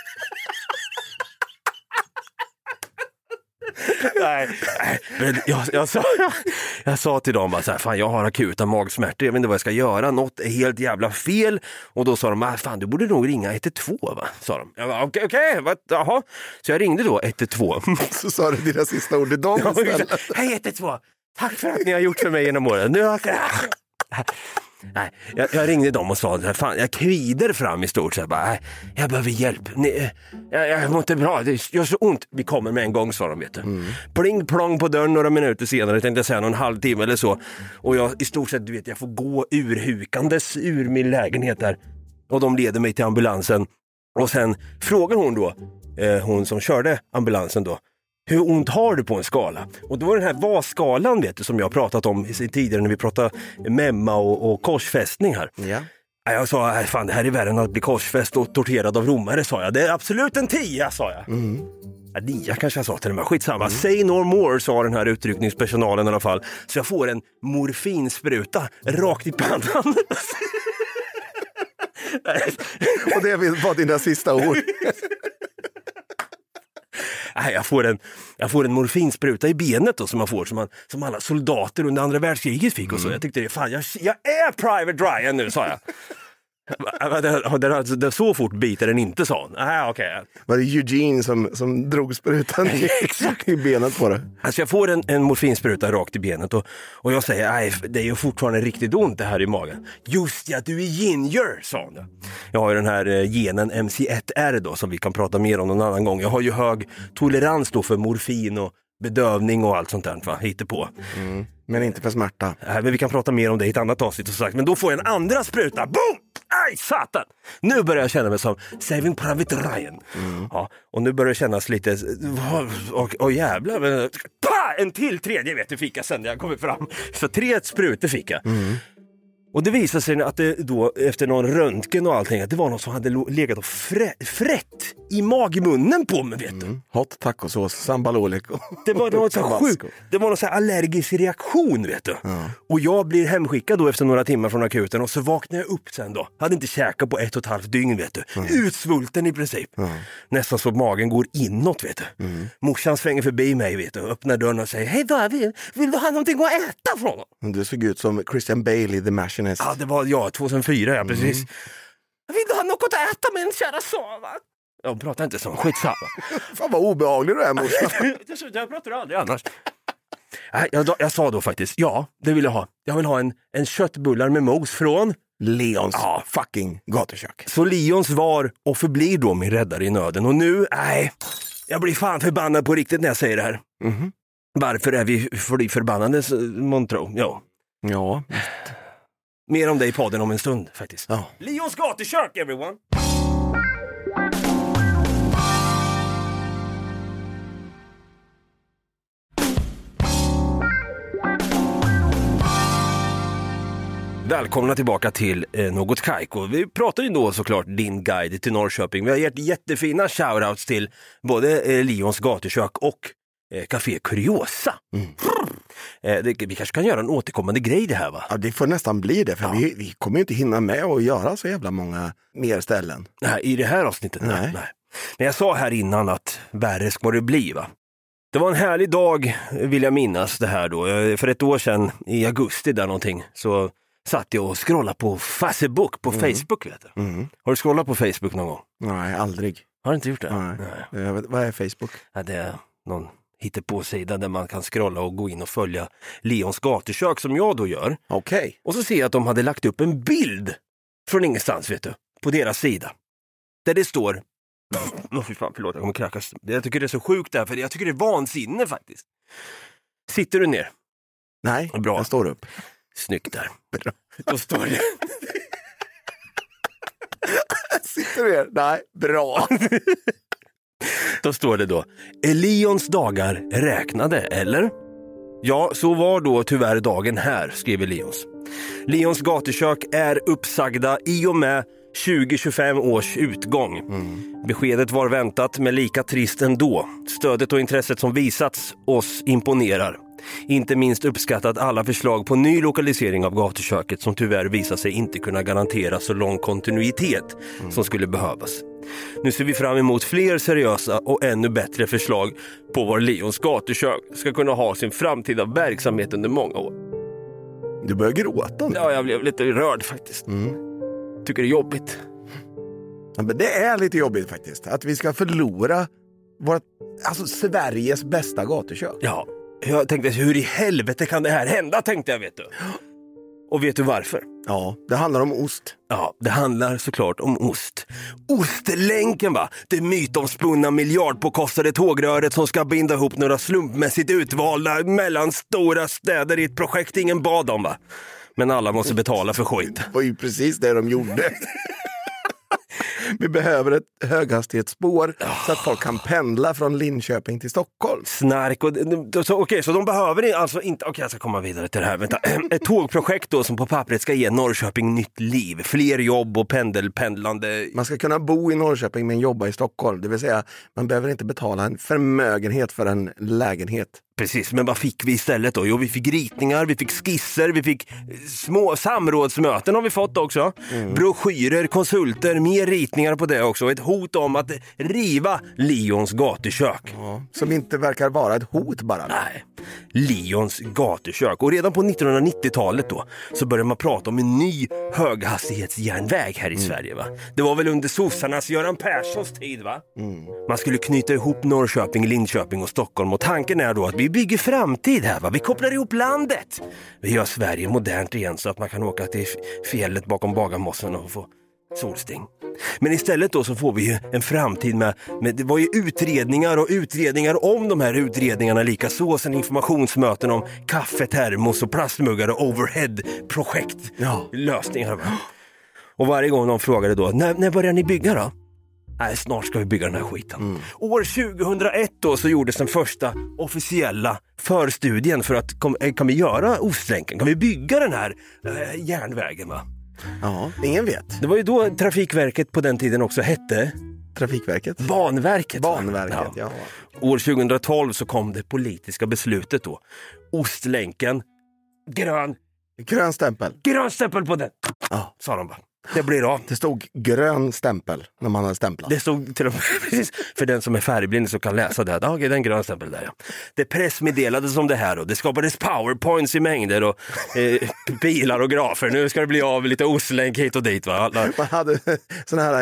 Nej. Men jag sa till dem bara så här, fan jag har akuta magsmärtor, jag vet inte vad jag ska göra, något är helt jävla fel. Och då sa de, fan du borde nog ringa 112 va, sa de. Jag bara, okej, jaha. Så jag ringde då 112. Så sa du dina sista ord till dem istället. Hej 112, tack för att ni har gjort för mig genom åren. Nej, jag ringde dem och sa, fan, jag kvider fram i stort så jag bara, jag behöver hjälp. Jag mår inte bra, det gör så ont. Vi kommer med en gång, sa de, vet du. Pling plong på dörren några minuter senare, tänkte jag säga någon halvtimme eller så. Och jag i stort sett, du vet, jag får gå urhukandes ur min lägenhet där. Och de leder mig till ambulansen. Och sen frågar hon då, hon som körde ambulansen då, hur ont har du på en skala? Och då var den här VAS-skalan, vet du, som jag har pratat om tidigare när vi pratade memma och korsfästning här. Ja. Jag sa, fan det här är värre än att bli korsfäst och torterad av romare, sa jag. Det är absolut en 10, sa jag. 9 kanske jag sa till den, skitsamma. Say no more, sa den här utryckningspersonalen i alla fall. Så jag får en morfinspruta rakt i pannan. Och det var dina sista ord. Nej, jag får en morfinspruta i benet då, som man får som alla soldater under andra världskriget fick och så. Jag tyckte, fan jag är Private Ryan nu, sa jag. Det så fort biter den inte, sa hon. Okay. Var det Eugene som drog sprutan i benet på det? Alltså jag får en morfinspruta rakt i benet och jag säger, nej, det är ju fortfarande riktigt ont det här i magen. Just ja, du är ginger, sa hon. Jag har ju den här genen MC1R då, som vi kan prata mer om någon annan gång. Jag har ju hög tolerans då för morfin och bedövning och allt sånt där, va? Hittepå. Men inte för smärta. Nej, men vi kan prata mer om det i ett annat avsnitt och sagt. Men då får jag en andra spruta. Boom! Aj, satan! Nu börjar jag känna mig som Saving Private Ryan. Ja, och nu börjar det kännas lite... jävlar. En till tredje, vet du, fick jag sen när jag kommer fram. Så 3 sprutor fick jag. Och det visade sig att det då, efter någon röntgen och allting, att det var någon som hade legat och frätt i magmunnen på mig, vet du. Hot tacosås, sambalolico. Det var något så sjukt. Det var någon så här allergisk reaktion, vet du. Och jag blir hemskickad då efter några timmar från akuten och så vaknar jag upp sen då. Hade inte käkat på 1,5 dygn, vet du. Utsvulten i princip. Nästan så magen går inåt, vet du. Morsan svänger förbi mig, vet du. Öppnar dörren och säger, hej David, vill du ha någonting att äta från honom? Du såg ut som Christian Bale i The Machinist. Ja, det var 2004, ja, precis. Vill du ha något att äta med en kära sova? Jag pratar inte så, skitsamma. Fan vad obehaglig du är, morsan. Jag pratar aldrig annars. Jag sa då faktiskt, ja, det vill jag ha. Jag vill ha en köttbullar med mos från Leons fucking gatukök. Så Leons var och förblir då min räddare i nöden. Och nu, jag blir fan förbannad på riktigt när jag säger det här. Varför är vi förbannade, Montro? Ja. Mer om det i podden om en stund faktiskt. Ja. Leons gatukök, everyone! Välkomna tillbaka till Något Kajko. Vi pratar ju då såklart din guide till Norrköping. Vi har gett jättefina shoutouts till både Leons gatukök och Café Curiosa. Vi kanske kan göra en återkommande grej det här, va? Ja, det får nästan bli det, för vi kommer ju inte hinna med att göra så jävla många mer ställen. Nej, i det här avsnittet. Nej. Men jag sa här innan att värre ska det bli, va? Det var en härlig dag, vill jag minnas det här då. För ett år sedan, i augusti där någonting, så satt jag och scrollade på Facebook, Facebook vet du. Har du scrollat på Facebook någon gång? Nej, aldrig. Har du inte gjort det? Nej. Vad är Facebook? Ja, det är någon hittepåsida där man kan scrolla och gå in och följa Leons gatukök som jag då gör. Okej. Och så ser jag att de hade lagt upp en bild från ingenstans, vet du, på deras sida. Där det står, förlåt, jag kommer kräkas. Jag tycker det är så sjukt där, för jag tycker det är vansinne faktiskt. Sitter du ner? Nej, bra. Jag står upp. Snyggt där. Bra. Då står det. Sitter du ner? Nej, bra. Då står det då, är Leons dagar räknade, eller? Ja, så var då tyvärr dagen här, skriver Leons. Leons gatukök är uppsagda i och med 2025 års utgång. Beskedet var väntat, men lika trist ändå. Stödet och intresset som visats oss imponerar. Inte minst uppskattat alla förslag på ny lokalisering av gatuköket som tyvärr visar sig inte kunna garantera så lång kontinuitet som skulle behövas. Nu ser vi fram emot fler seriösa och ännu bättre förslag på var Leons gatukök ska kunna ha sin framtida verksamhet under många år. Du börjar gråta nu. Ja, jag blev lite rörd faktiskt. Tycker det är jobbigt. Ja, men det är lite jobbigt faktiskt. Att vi ska förlora Sveriges bästa gatukök. Ja, jag tänkte, hur i helvete kan det här hända, tänkte jag, vet du. Och vet du varför? Ja, det handlar om ost. Ja, det handlar såklart om ost. Ostlänken, va? Det mytomspunna miljardpåkostade tågröret som ska binda ihop några slumpmässigt utvalda mellan stora städer i ett projekt ingen bad om, va? Men alla måste betala för skit. Det var ju precis det de gjorde. Vi behöver ett höghastighetsspår så att folk kan pendla från Linköping till Stockholm. Snark och okej, så de behöver alltså inte. Okej, jag ska komma vidare till det här. Vänta. Ett tågprojekt då som på pappret ska ge Norrköping nytt liv, fler jobb och pendlande. Man ska kunna bo i Norrköping men jobba i Stockholm. Det vill säga, man behöver inte betala en förmögenhet för en lägenhet. Precis, men vad fick vi istället då? Jo, vi fick ritningar, vi fick skisser, vi fick små samrådsmöten har vi fått också. Broschyrer, konsulter, mer ritningar på det också. Ett hot om att riva Leons gatukök. Ja, som inte verkar vara ett hot bara. Nej, Leons gatukök. Och redan på 1990-talet då så började man prata om en ny höghastighetsjärnväg här i Sverige, va? Det var väl under sossarnas Göran Perssons tid, va? Man skulle knyta ihop Norrköping, Linköping och Stockholm, och tanken är då att vi bygger framtid här, va? Vi kopplar ihop landet. Vi gör Sverige modernt igen så att man kan åka till fjället bakom Bagarmossen och få solsting. Men istället då så får vi ju en framtid med det var ju utredningar om de här utredningarna, lika så sen informationsmöten om kaffe, termos och plastmuggar och overhead-projekt. Ja. Lösningar, va? Och varje gång de frågade då, när börjar ni bygga då? Nej, snart ska vi bygga den här skiten. År 2001 då så gjordes den första officiella förstudien för att kan vi göra Ostlänken? Kan vi bygga den här järnvägen, va? Ja, ingen vet. Det var ju då Trafikverket på den tiden också hette Trafikverket? Banverket. Banverket, ja. År 2012 så kom det politiska beslutet då. Ostlänken, grön stämpel på den. Ja, sa de bara. Det blir av. Det stod grön stämpel när man hade stämplat. Det stod till och med, precis, för den som är färgblind så kan läsa det. Ja, okej, den grön stämpel där, ja. Det pressmeddelades om det här och det skapades powerpoints i mängder och bilar och grafer. Nu ska det bli av lite Ostlänk hit och dit, va? Man hade sån här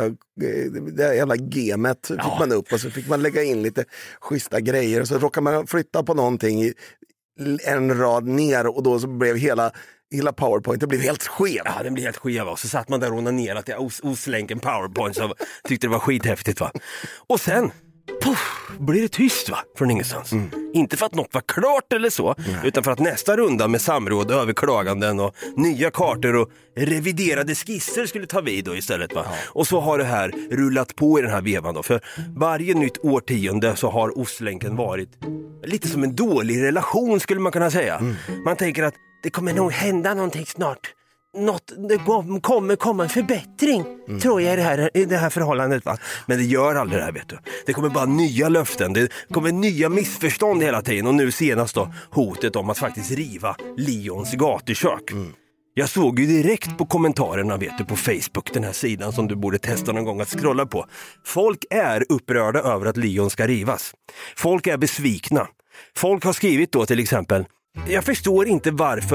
jävla gemet fick man upp och så fick man lägga in lite schyssta grejer och så råkade man flytta på någonting i en rad ner och då så blev hela PowerPoint, det blev helt skev. Ja, den blev helt skev, och så satt man där och onanerade till Ostlänken PowerPoint och tyckte det var skithäftigt, va. Och sen blir det tyst, va, från ingenstans. Inte för att något var klart eller så, utan för att nästa runda med samråd, överklaganden och nya kartor och reviderade skisser skulle ta vid då istället, va. Och så har det här rullat på i den här vevan då, för varje nytt årtionde så har Ostlänken varit lite som en dålig relation, skulle man kunna säga. Man tänker att det kommer nog hända någonting snart. Det kommer komma en förbättring, tror jag, i det här förhållandet, va? Men det gör aldrig det här, vet du. Det kommer bara nya löften, det kommer nya missförstånd hela tiden. Och nu senast då hotet om att faktiskt riva Leons gatukök. Jag såg ju direkt på kommentarerna, vet du, på Facebook, den här sidan som du borde testa någon gång att scrolla på. Folk är upprörda över att Leon ska rivas. Folk är besvikna. Folk har skrivit då till exempel: jag förstår inte varför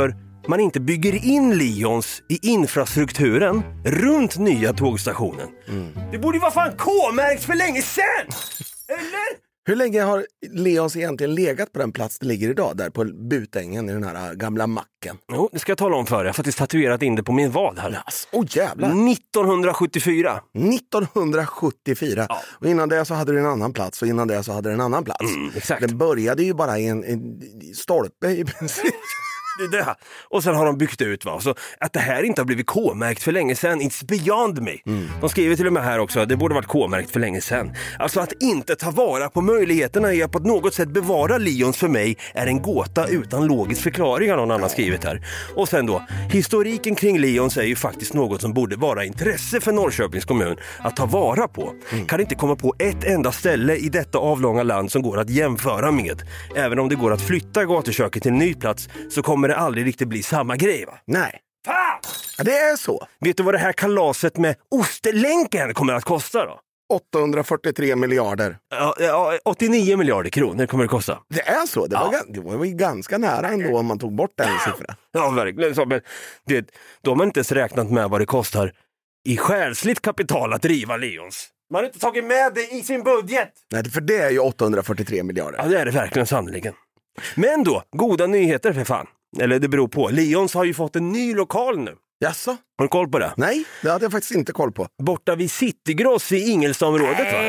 man inte bygger in Lions i infrastrukturen runt nya tågstationen. Det borde ju vara fan K-märkt för länge sedan! Eller? Hur länge har Lions egentligen legat på den plats det ligger idag, där på Butängen i den här gamla macken? Jo, det ska jag tala om för dig. Jag har faktiskt tatuerat in det på min vad här. Jävlar! 1974. 1974. Ja. Och innan det så hade du en annan plats och innan det så hade du en annan plats. Exakt. Det började ju bara i en stolpe i princip. Det. Och sen har de byggt ut, va? Så att det här inte har blivit K-märkt för länge sedan, it's beyond me. De skriver till och med här också, det borde varit K-märkt för länge sedan. Alltså att inte ta vara på möjligheterna är att på något sätt bevara Lions för mig är en gåta utan logisk förklaring, har någon annan skrivit här. Och sen då, historiken kring Lions är ju faktiskt något som borde vara intresse för Norrköpings kommun att ta vara på. Kan inte komma på ett enda ställe i detta avlånga land som går att jämföra med. Även om det går att flytta gatuköket till en ny plats så kommer det aldrig riktigt bli samma grej, va? Nej. Fan! Ja, det är så. Vet du vad det här kalaset med ostlänken kommer att kosta då? 843 miljarder. Ja, 89 miljarder kronor kommer det kosta. Det är så? Det var ju ganska nära ändå om man tog bort den siffran. Ja, verkligen. Så, men då har man inte ens räknat med vad det kostar i själsligt kapital att driva Lions. Man har inte tagit med det i sin budget. Nej, för det är ju 843 miljarder. Ja, det är det verkligen sannoliken. Men då, goda nyheter för fan. Eller det beror på. Lions har ju fått en ny lokal nu. Jaså? Har du koll på det? Nej, det hade jag faktiskt inte koll på. Borta vid Citygross i Ingelstamområdet, va?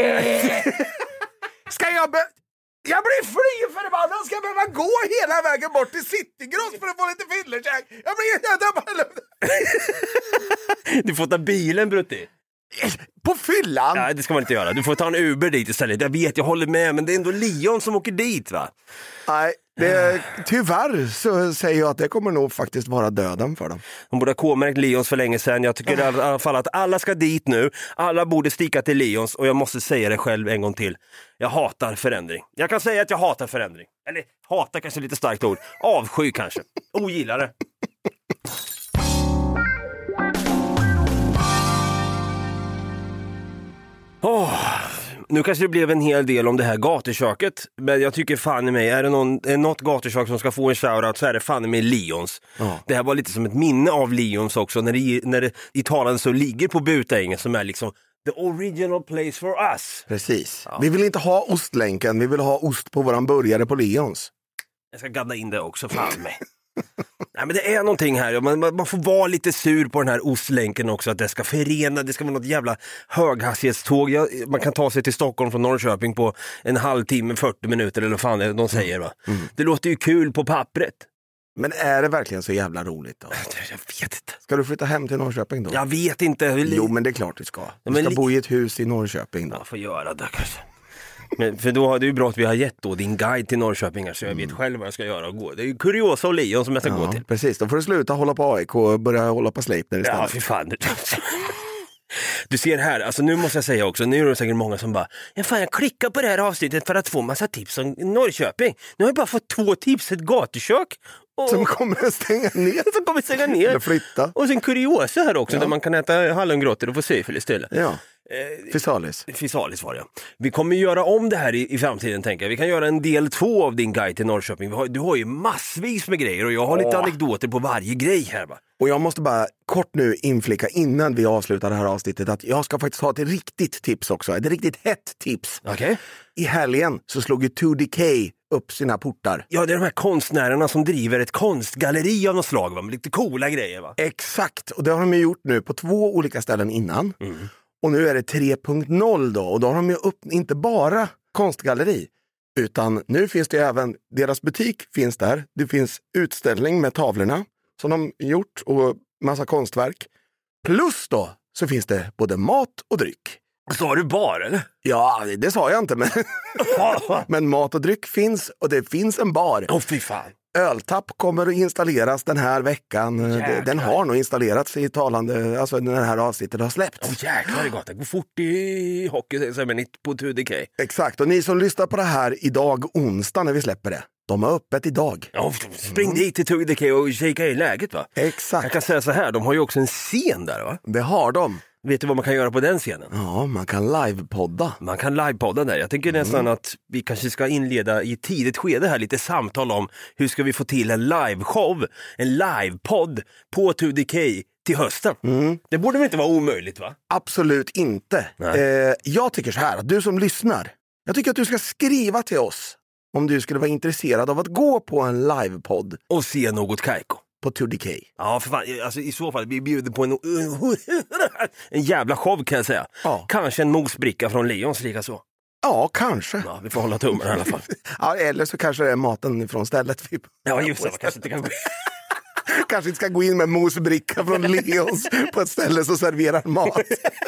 Ska jag blir fly förbannad. Ska jag behöva gå hela vägen bort till Citygross för att få lite fillerkäk? Du får ta bilen, Brutti. På fyllan? Nej, det ska man inte göra. Du får ta en Uber dit istället. Jag vet, jag håller med, men det är ändå Lion som åker dit, va? Nej, tyvärr så säger jag att det kommer nog faktiskt vara döden för dem. De borde ha K-märkt Lions för länge sedan. Jag tycker i alla fall att alla ska dit nu. Alla borde sticka till Lions och jag måste säga det själv en gång till. Jag hatar förändring. Jag kan säga att jag hatar förändring. Eller hatar kanske lite starkt ord. Avsky kanske. Ogillar det. Nu kanske det blev en hel del om det här gatuköket, men jag tycker fan i mig, är det något gatukök som ska få en shoutout så är det fan i mig Lions. Det här var lite som ett minne av Lions också, när det i talande så ligger på Butängen som är liksom the original place for us. Precis. Ja. Vi vill inte ha ostlänken, vi vill ha ost på våran burgare på Lions. Jag ska gadda in det också, fan mig. Nej, men det är någonting här, man får vara lite sur på den här ostlänken också, att det ska förena, det ska vara något jävla höghastighetståg. Man kan ta sig till Stockholm från Norrköping på en halvtimme, 40 minuter eller vad fan är det de säger, va? Det låter ju kul på pappret. Men är det verkligen så jävla roligt då? Jag vet inte. Ska du flytta hem till Norrköping då? Jag vet inte. Jo, men det är klart du ska. Du ska bo i ett hus i Norrköping då. Jag får göra det kanske. Men för då är det ju bra att vi har gett då din guide till Norrköping så jag vet själv vad jag ska göra och gå. Det är ju Kuriosa och Lion som jag ska gå till. Precis, då får du sluta hålla på AIK och börja hålla på Sleipner istället. Ja, för fan. Du ser här, alltså nu måste jag säga också, nu är det säkert många som bara, jag klickar på det här avsnittet för att få massa tips om Norrköping. Nu har jag bara fått 2 tips, ett gatukök. Som kommer att stänga ner. Som kommer att stänga ner. Eller flytta. Och sen Kuriosa här också, där man kan äta hallongrottor och få syfil istället. Ja. Fisalis var det. Vi kommer göra om det här i framtiden, tänker jag. Vi kan göra en del 2 av din guide till Norrköping. Du har ju massvis med grejer och jag har lite anekdoter på varje grej här, va? Och jag måste bara kort nu inflika innan vi avslutar det här avsnittet att jag ska faktiskt ha ett riktigt tips också. Ett riktigt hett tips. Okej. I helgen så slog ju 2DK upp sina portar. Ja, det är de här konstnärerna som driver ett konstgalleri av något slag, va? Med lite coola grejer, va? Exakt, och det har de ju gjort nu på 2 olika ställen innan. Och nu är det 3.0 då, och då har de ju upp inte bara konstgalleri, utan nu finns det även, deras butik finns där, det finns utställning med tavlorna som de gjort och massa konstverk. Plus då så finns det både mat och dryck. Sa du bar, eller? Ja, det sa jag inte, men mat och dryck finns och det finns en bar. Fy fan. Öltapp kommer att installeras den här veckan. Den har nog installerats i talande, alltså när det här avsnittet har släppts. Jäklar, det gott. Det går fort i hockey på 2DK. Exakt, och ni som lyssnar på det här idag onsdag när vi släpper det, de har öppet idag. Ja, spring dit till 2DK och kika i läget, va? Exakt. Jag kan säga så här, de har ju också en scen där, va? Det har de. Vet du vad man kan göra på den scenen? Ja, man kan livepodda. Man kan livepodda där. Jag tänker nästan att vi kanske ska inleda i ett tidigt skede här lite samtal om hur ska vi få till en liveshow, en livepodd på 2DK till hösten. Det borde väl inte vara omöjligt, va? Absolut inte. Jag tycker så här, att du som lyssnar, jag tycker att du ska skriva till oss om du skulle vara intresserad av att gå på en livepodd. Och se något Kaiko. På 2DK. Ja, för fan, alltså, i så fall, vi bjuder på en jävla show kan jag säga. Ja. Kanske en mosbricka från Leons lika så. Ja, kanske. Ja, vi får hålla tummarna i alla fall. Ja, eller så kanske det är maten från stället. Ja, just det, kanske inte kan gå. Kanske inte ska gå in med mosbricka från Leons på ett ställe som serverar mat.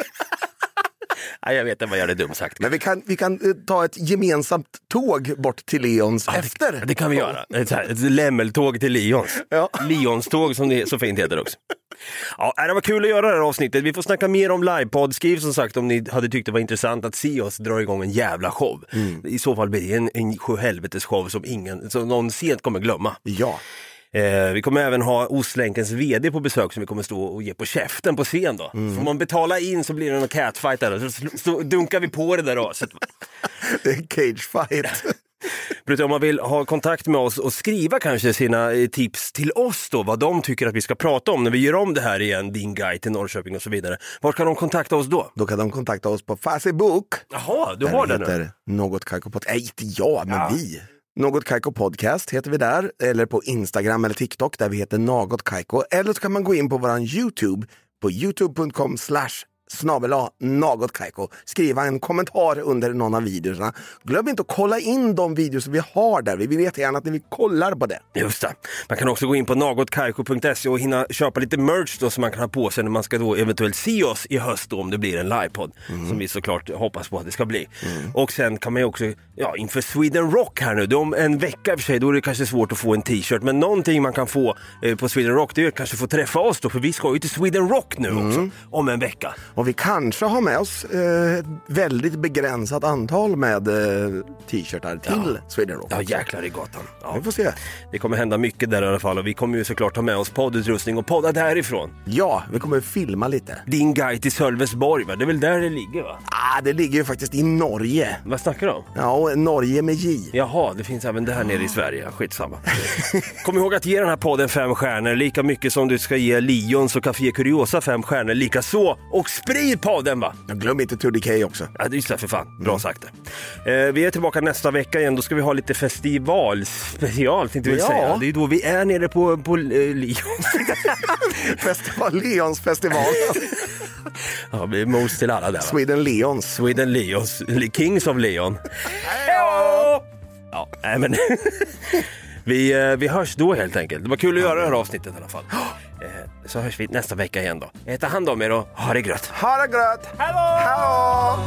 Nej, jag vet inte vad jag hade dumt sagt. Men vi kan ta ett gemensamt tåg bort till Leons efter. Det kan vi göra. Ett lämmeltåg till Leons. Ja. Leons-tåg som det så fint heter också. Ja, det var kul att göra det här avsnittet. Vi får snacka mer om livepodd. Skriv som sagt om ni hade tyckt det var intressant att se oss dra igång en jävla show. I så fall blir det en sjuhelvetes show som någon sent kommer glömma. Ja. Vi kommer även ha Ostlänkens vd på besök som vi kommer stå och ge på käften på scen då. Får man betala in så blir det en catfight där. Så dunkar vi på det där raset. Det är en cagefight. Brukar om man vill ha kontakt med oss och skriva kanske sina tips till oss då, vad de tycker att vi ska prata om när vi gör om det här igen, din guide till Norrköping och så vidare. Var kan de kontakta oss då? Då kan de kontakta oss på Facebook. Jaha, du har den nu. Något Kaiko Podcast. Nej, inte jag, men vi. Något Kaiko Podcast heter vi där, eller på Instagram eller TikTok där vi heter Något Kaiko. Eller så kan man gå in på våran YouTube på youtube.com/Något Kaiko. Skriva en kommentar under någon av videorna. Glöm inte att kolla in de videos som vi har där. Vi vill jättegärna att ni kollar på det. Just det. Man kan också gå in på nagotkaiko.se och hinna köpa lite merch då som man kan ha på sig när man ska då eventuellt se oss i höst då, om det blir en livepodd som vi såklart hoppas på att det ska bli. Och sen kan man ju också, inför Sweden Rock här nu, om en vecka i och för sig, då är det kanske svårt att få en t-shirt, men någonting man kan få på Sweden Rock, det är kanske få träffa oss då, för vi ska ju till Sweden Rock nu också, om en vecka. Och vi kanske har med oss ett väldigt begränsat antal med t-shirtar till Sweden Rock. Ja, jäklar i gatan. Ja. Vi får se. Det kommer hända mycket där i alla fall, och vi kommer ju såklart ta med oss poddutrustning och podda därifrån. Ja, vi kommer filma lite. Din guide till Sölvesborg, va? Det är väl där det ligger, va? Det ligger ju faktiskt i Norge. Vad snackar du om? Ja, och Norge med J. Jaha, det finns även det här nere i Sverige. Skitsamma. Kom ihåg att ge den här podden 5 stjärnor, lika mycket som du ska ge Lions och Café Curiosa 5 stjärnor, lika så. Och sprid podden, va? Jag glöm inte 2DK också. Ja, det är just det, för fan. Bra sagt det. Vi är tillbaka nästa vecka igen. Då ska vi ha lite festivalspecial, tänkte jag säga. Det är då vi är nere på Lions. Leons festival. Ja, vi är most till alla där, va? Sweden Leons. Kings of Leon. Ja, nej men vi hörs då helt enkelt. Det var kul att göra det här avsnittet i alla fall. Så hörs vi nästa vecka igen då. Ta hand om er och ha det grött. Ha det grött. Hallå! Hallå!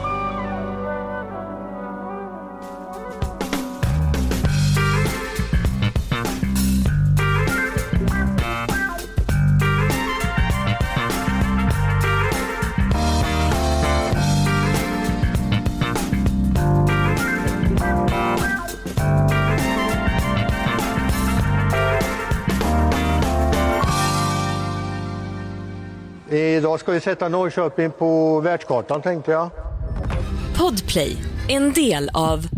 Idag ska vi sätta Norrköping på världskartan, tänkte jag. Podplay, en del av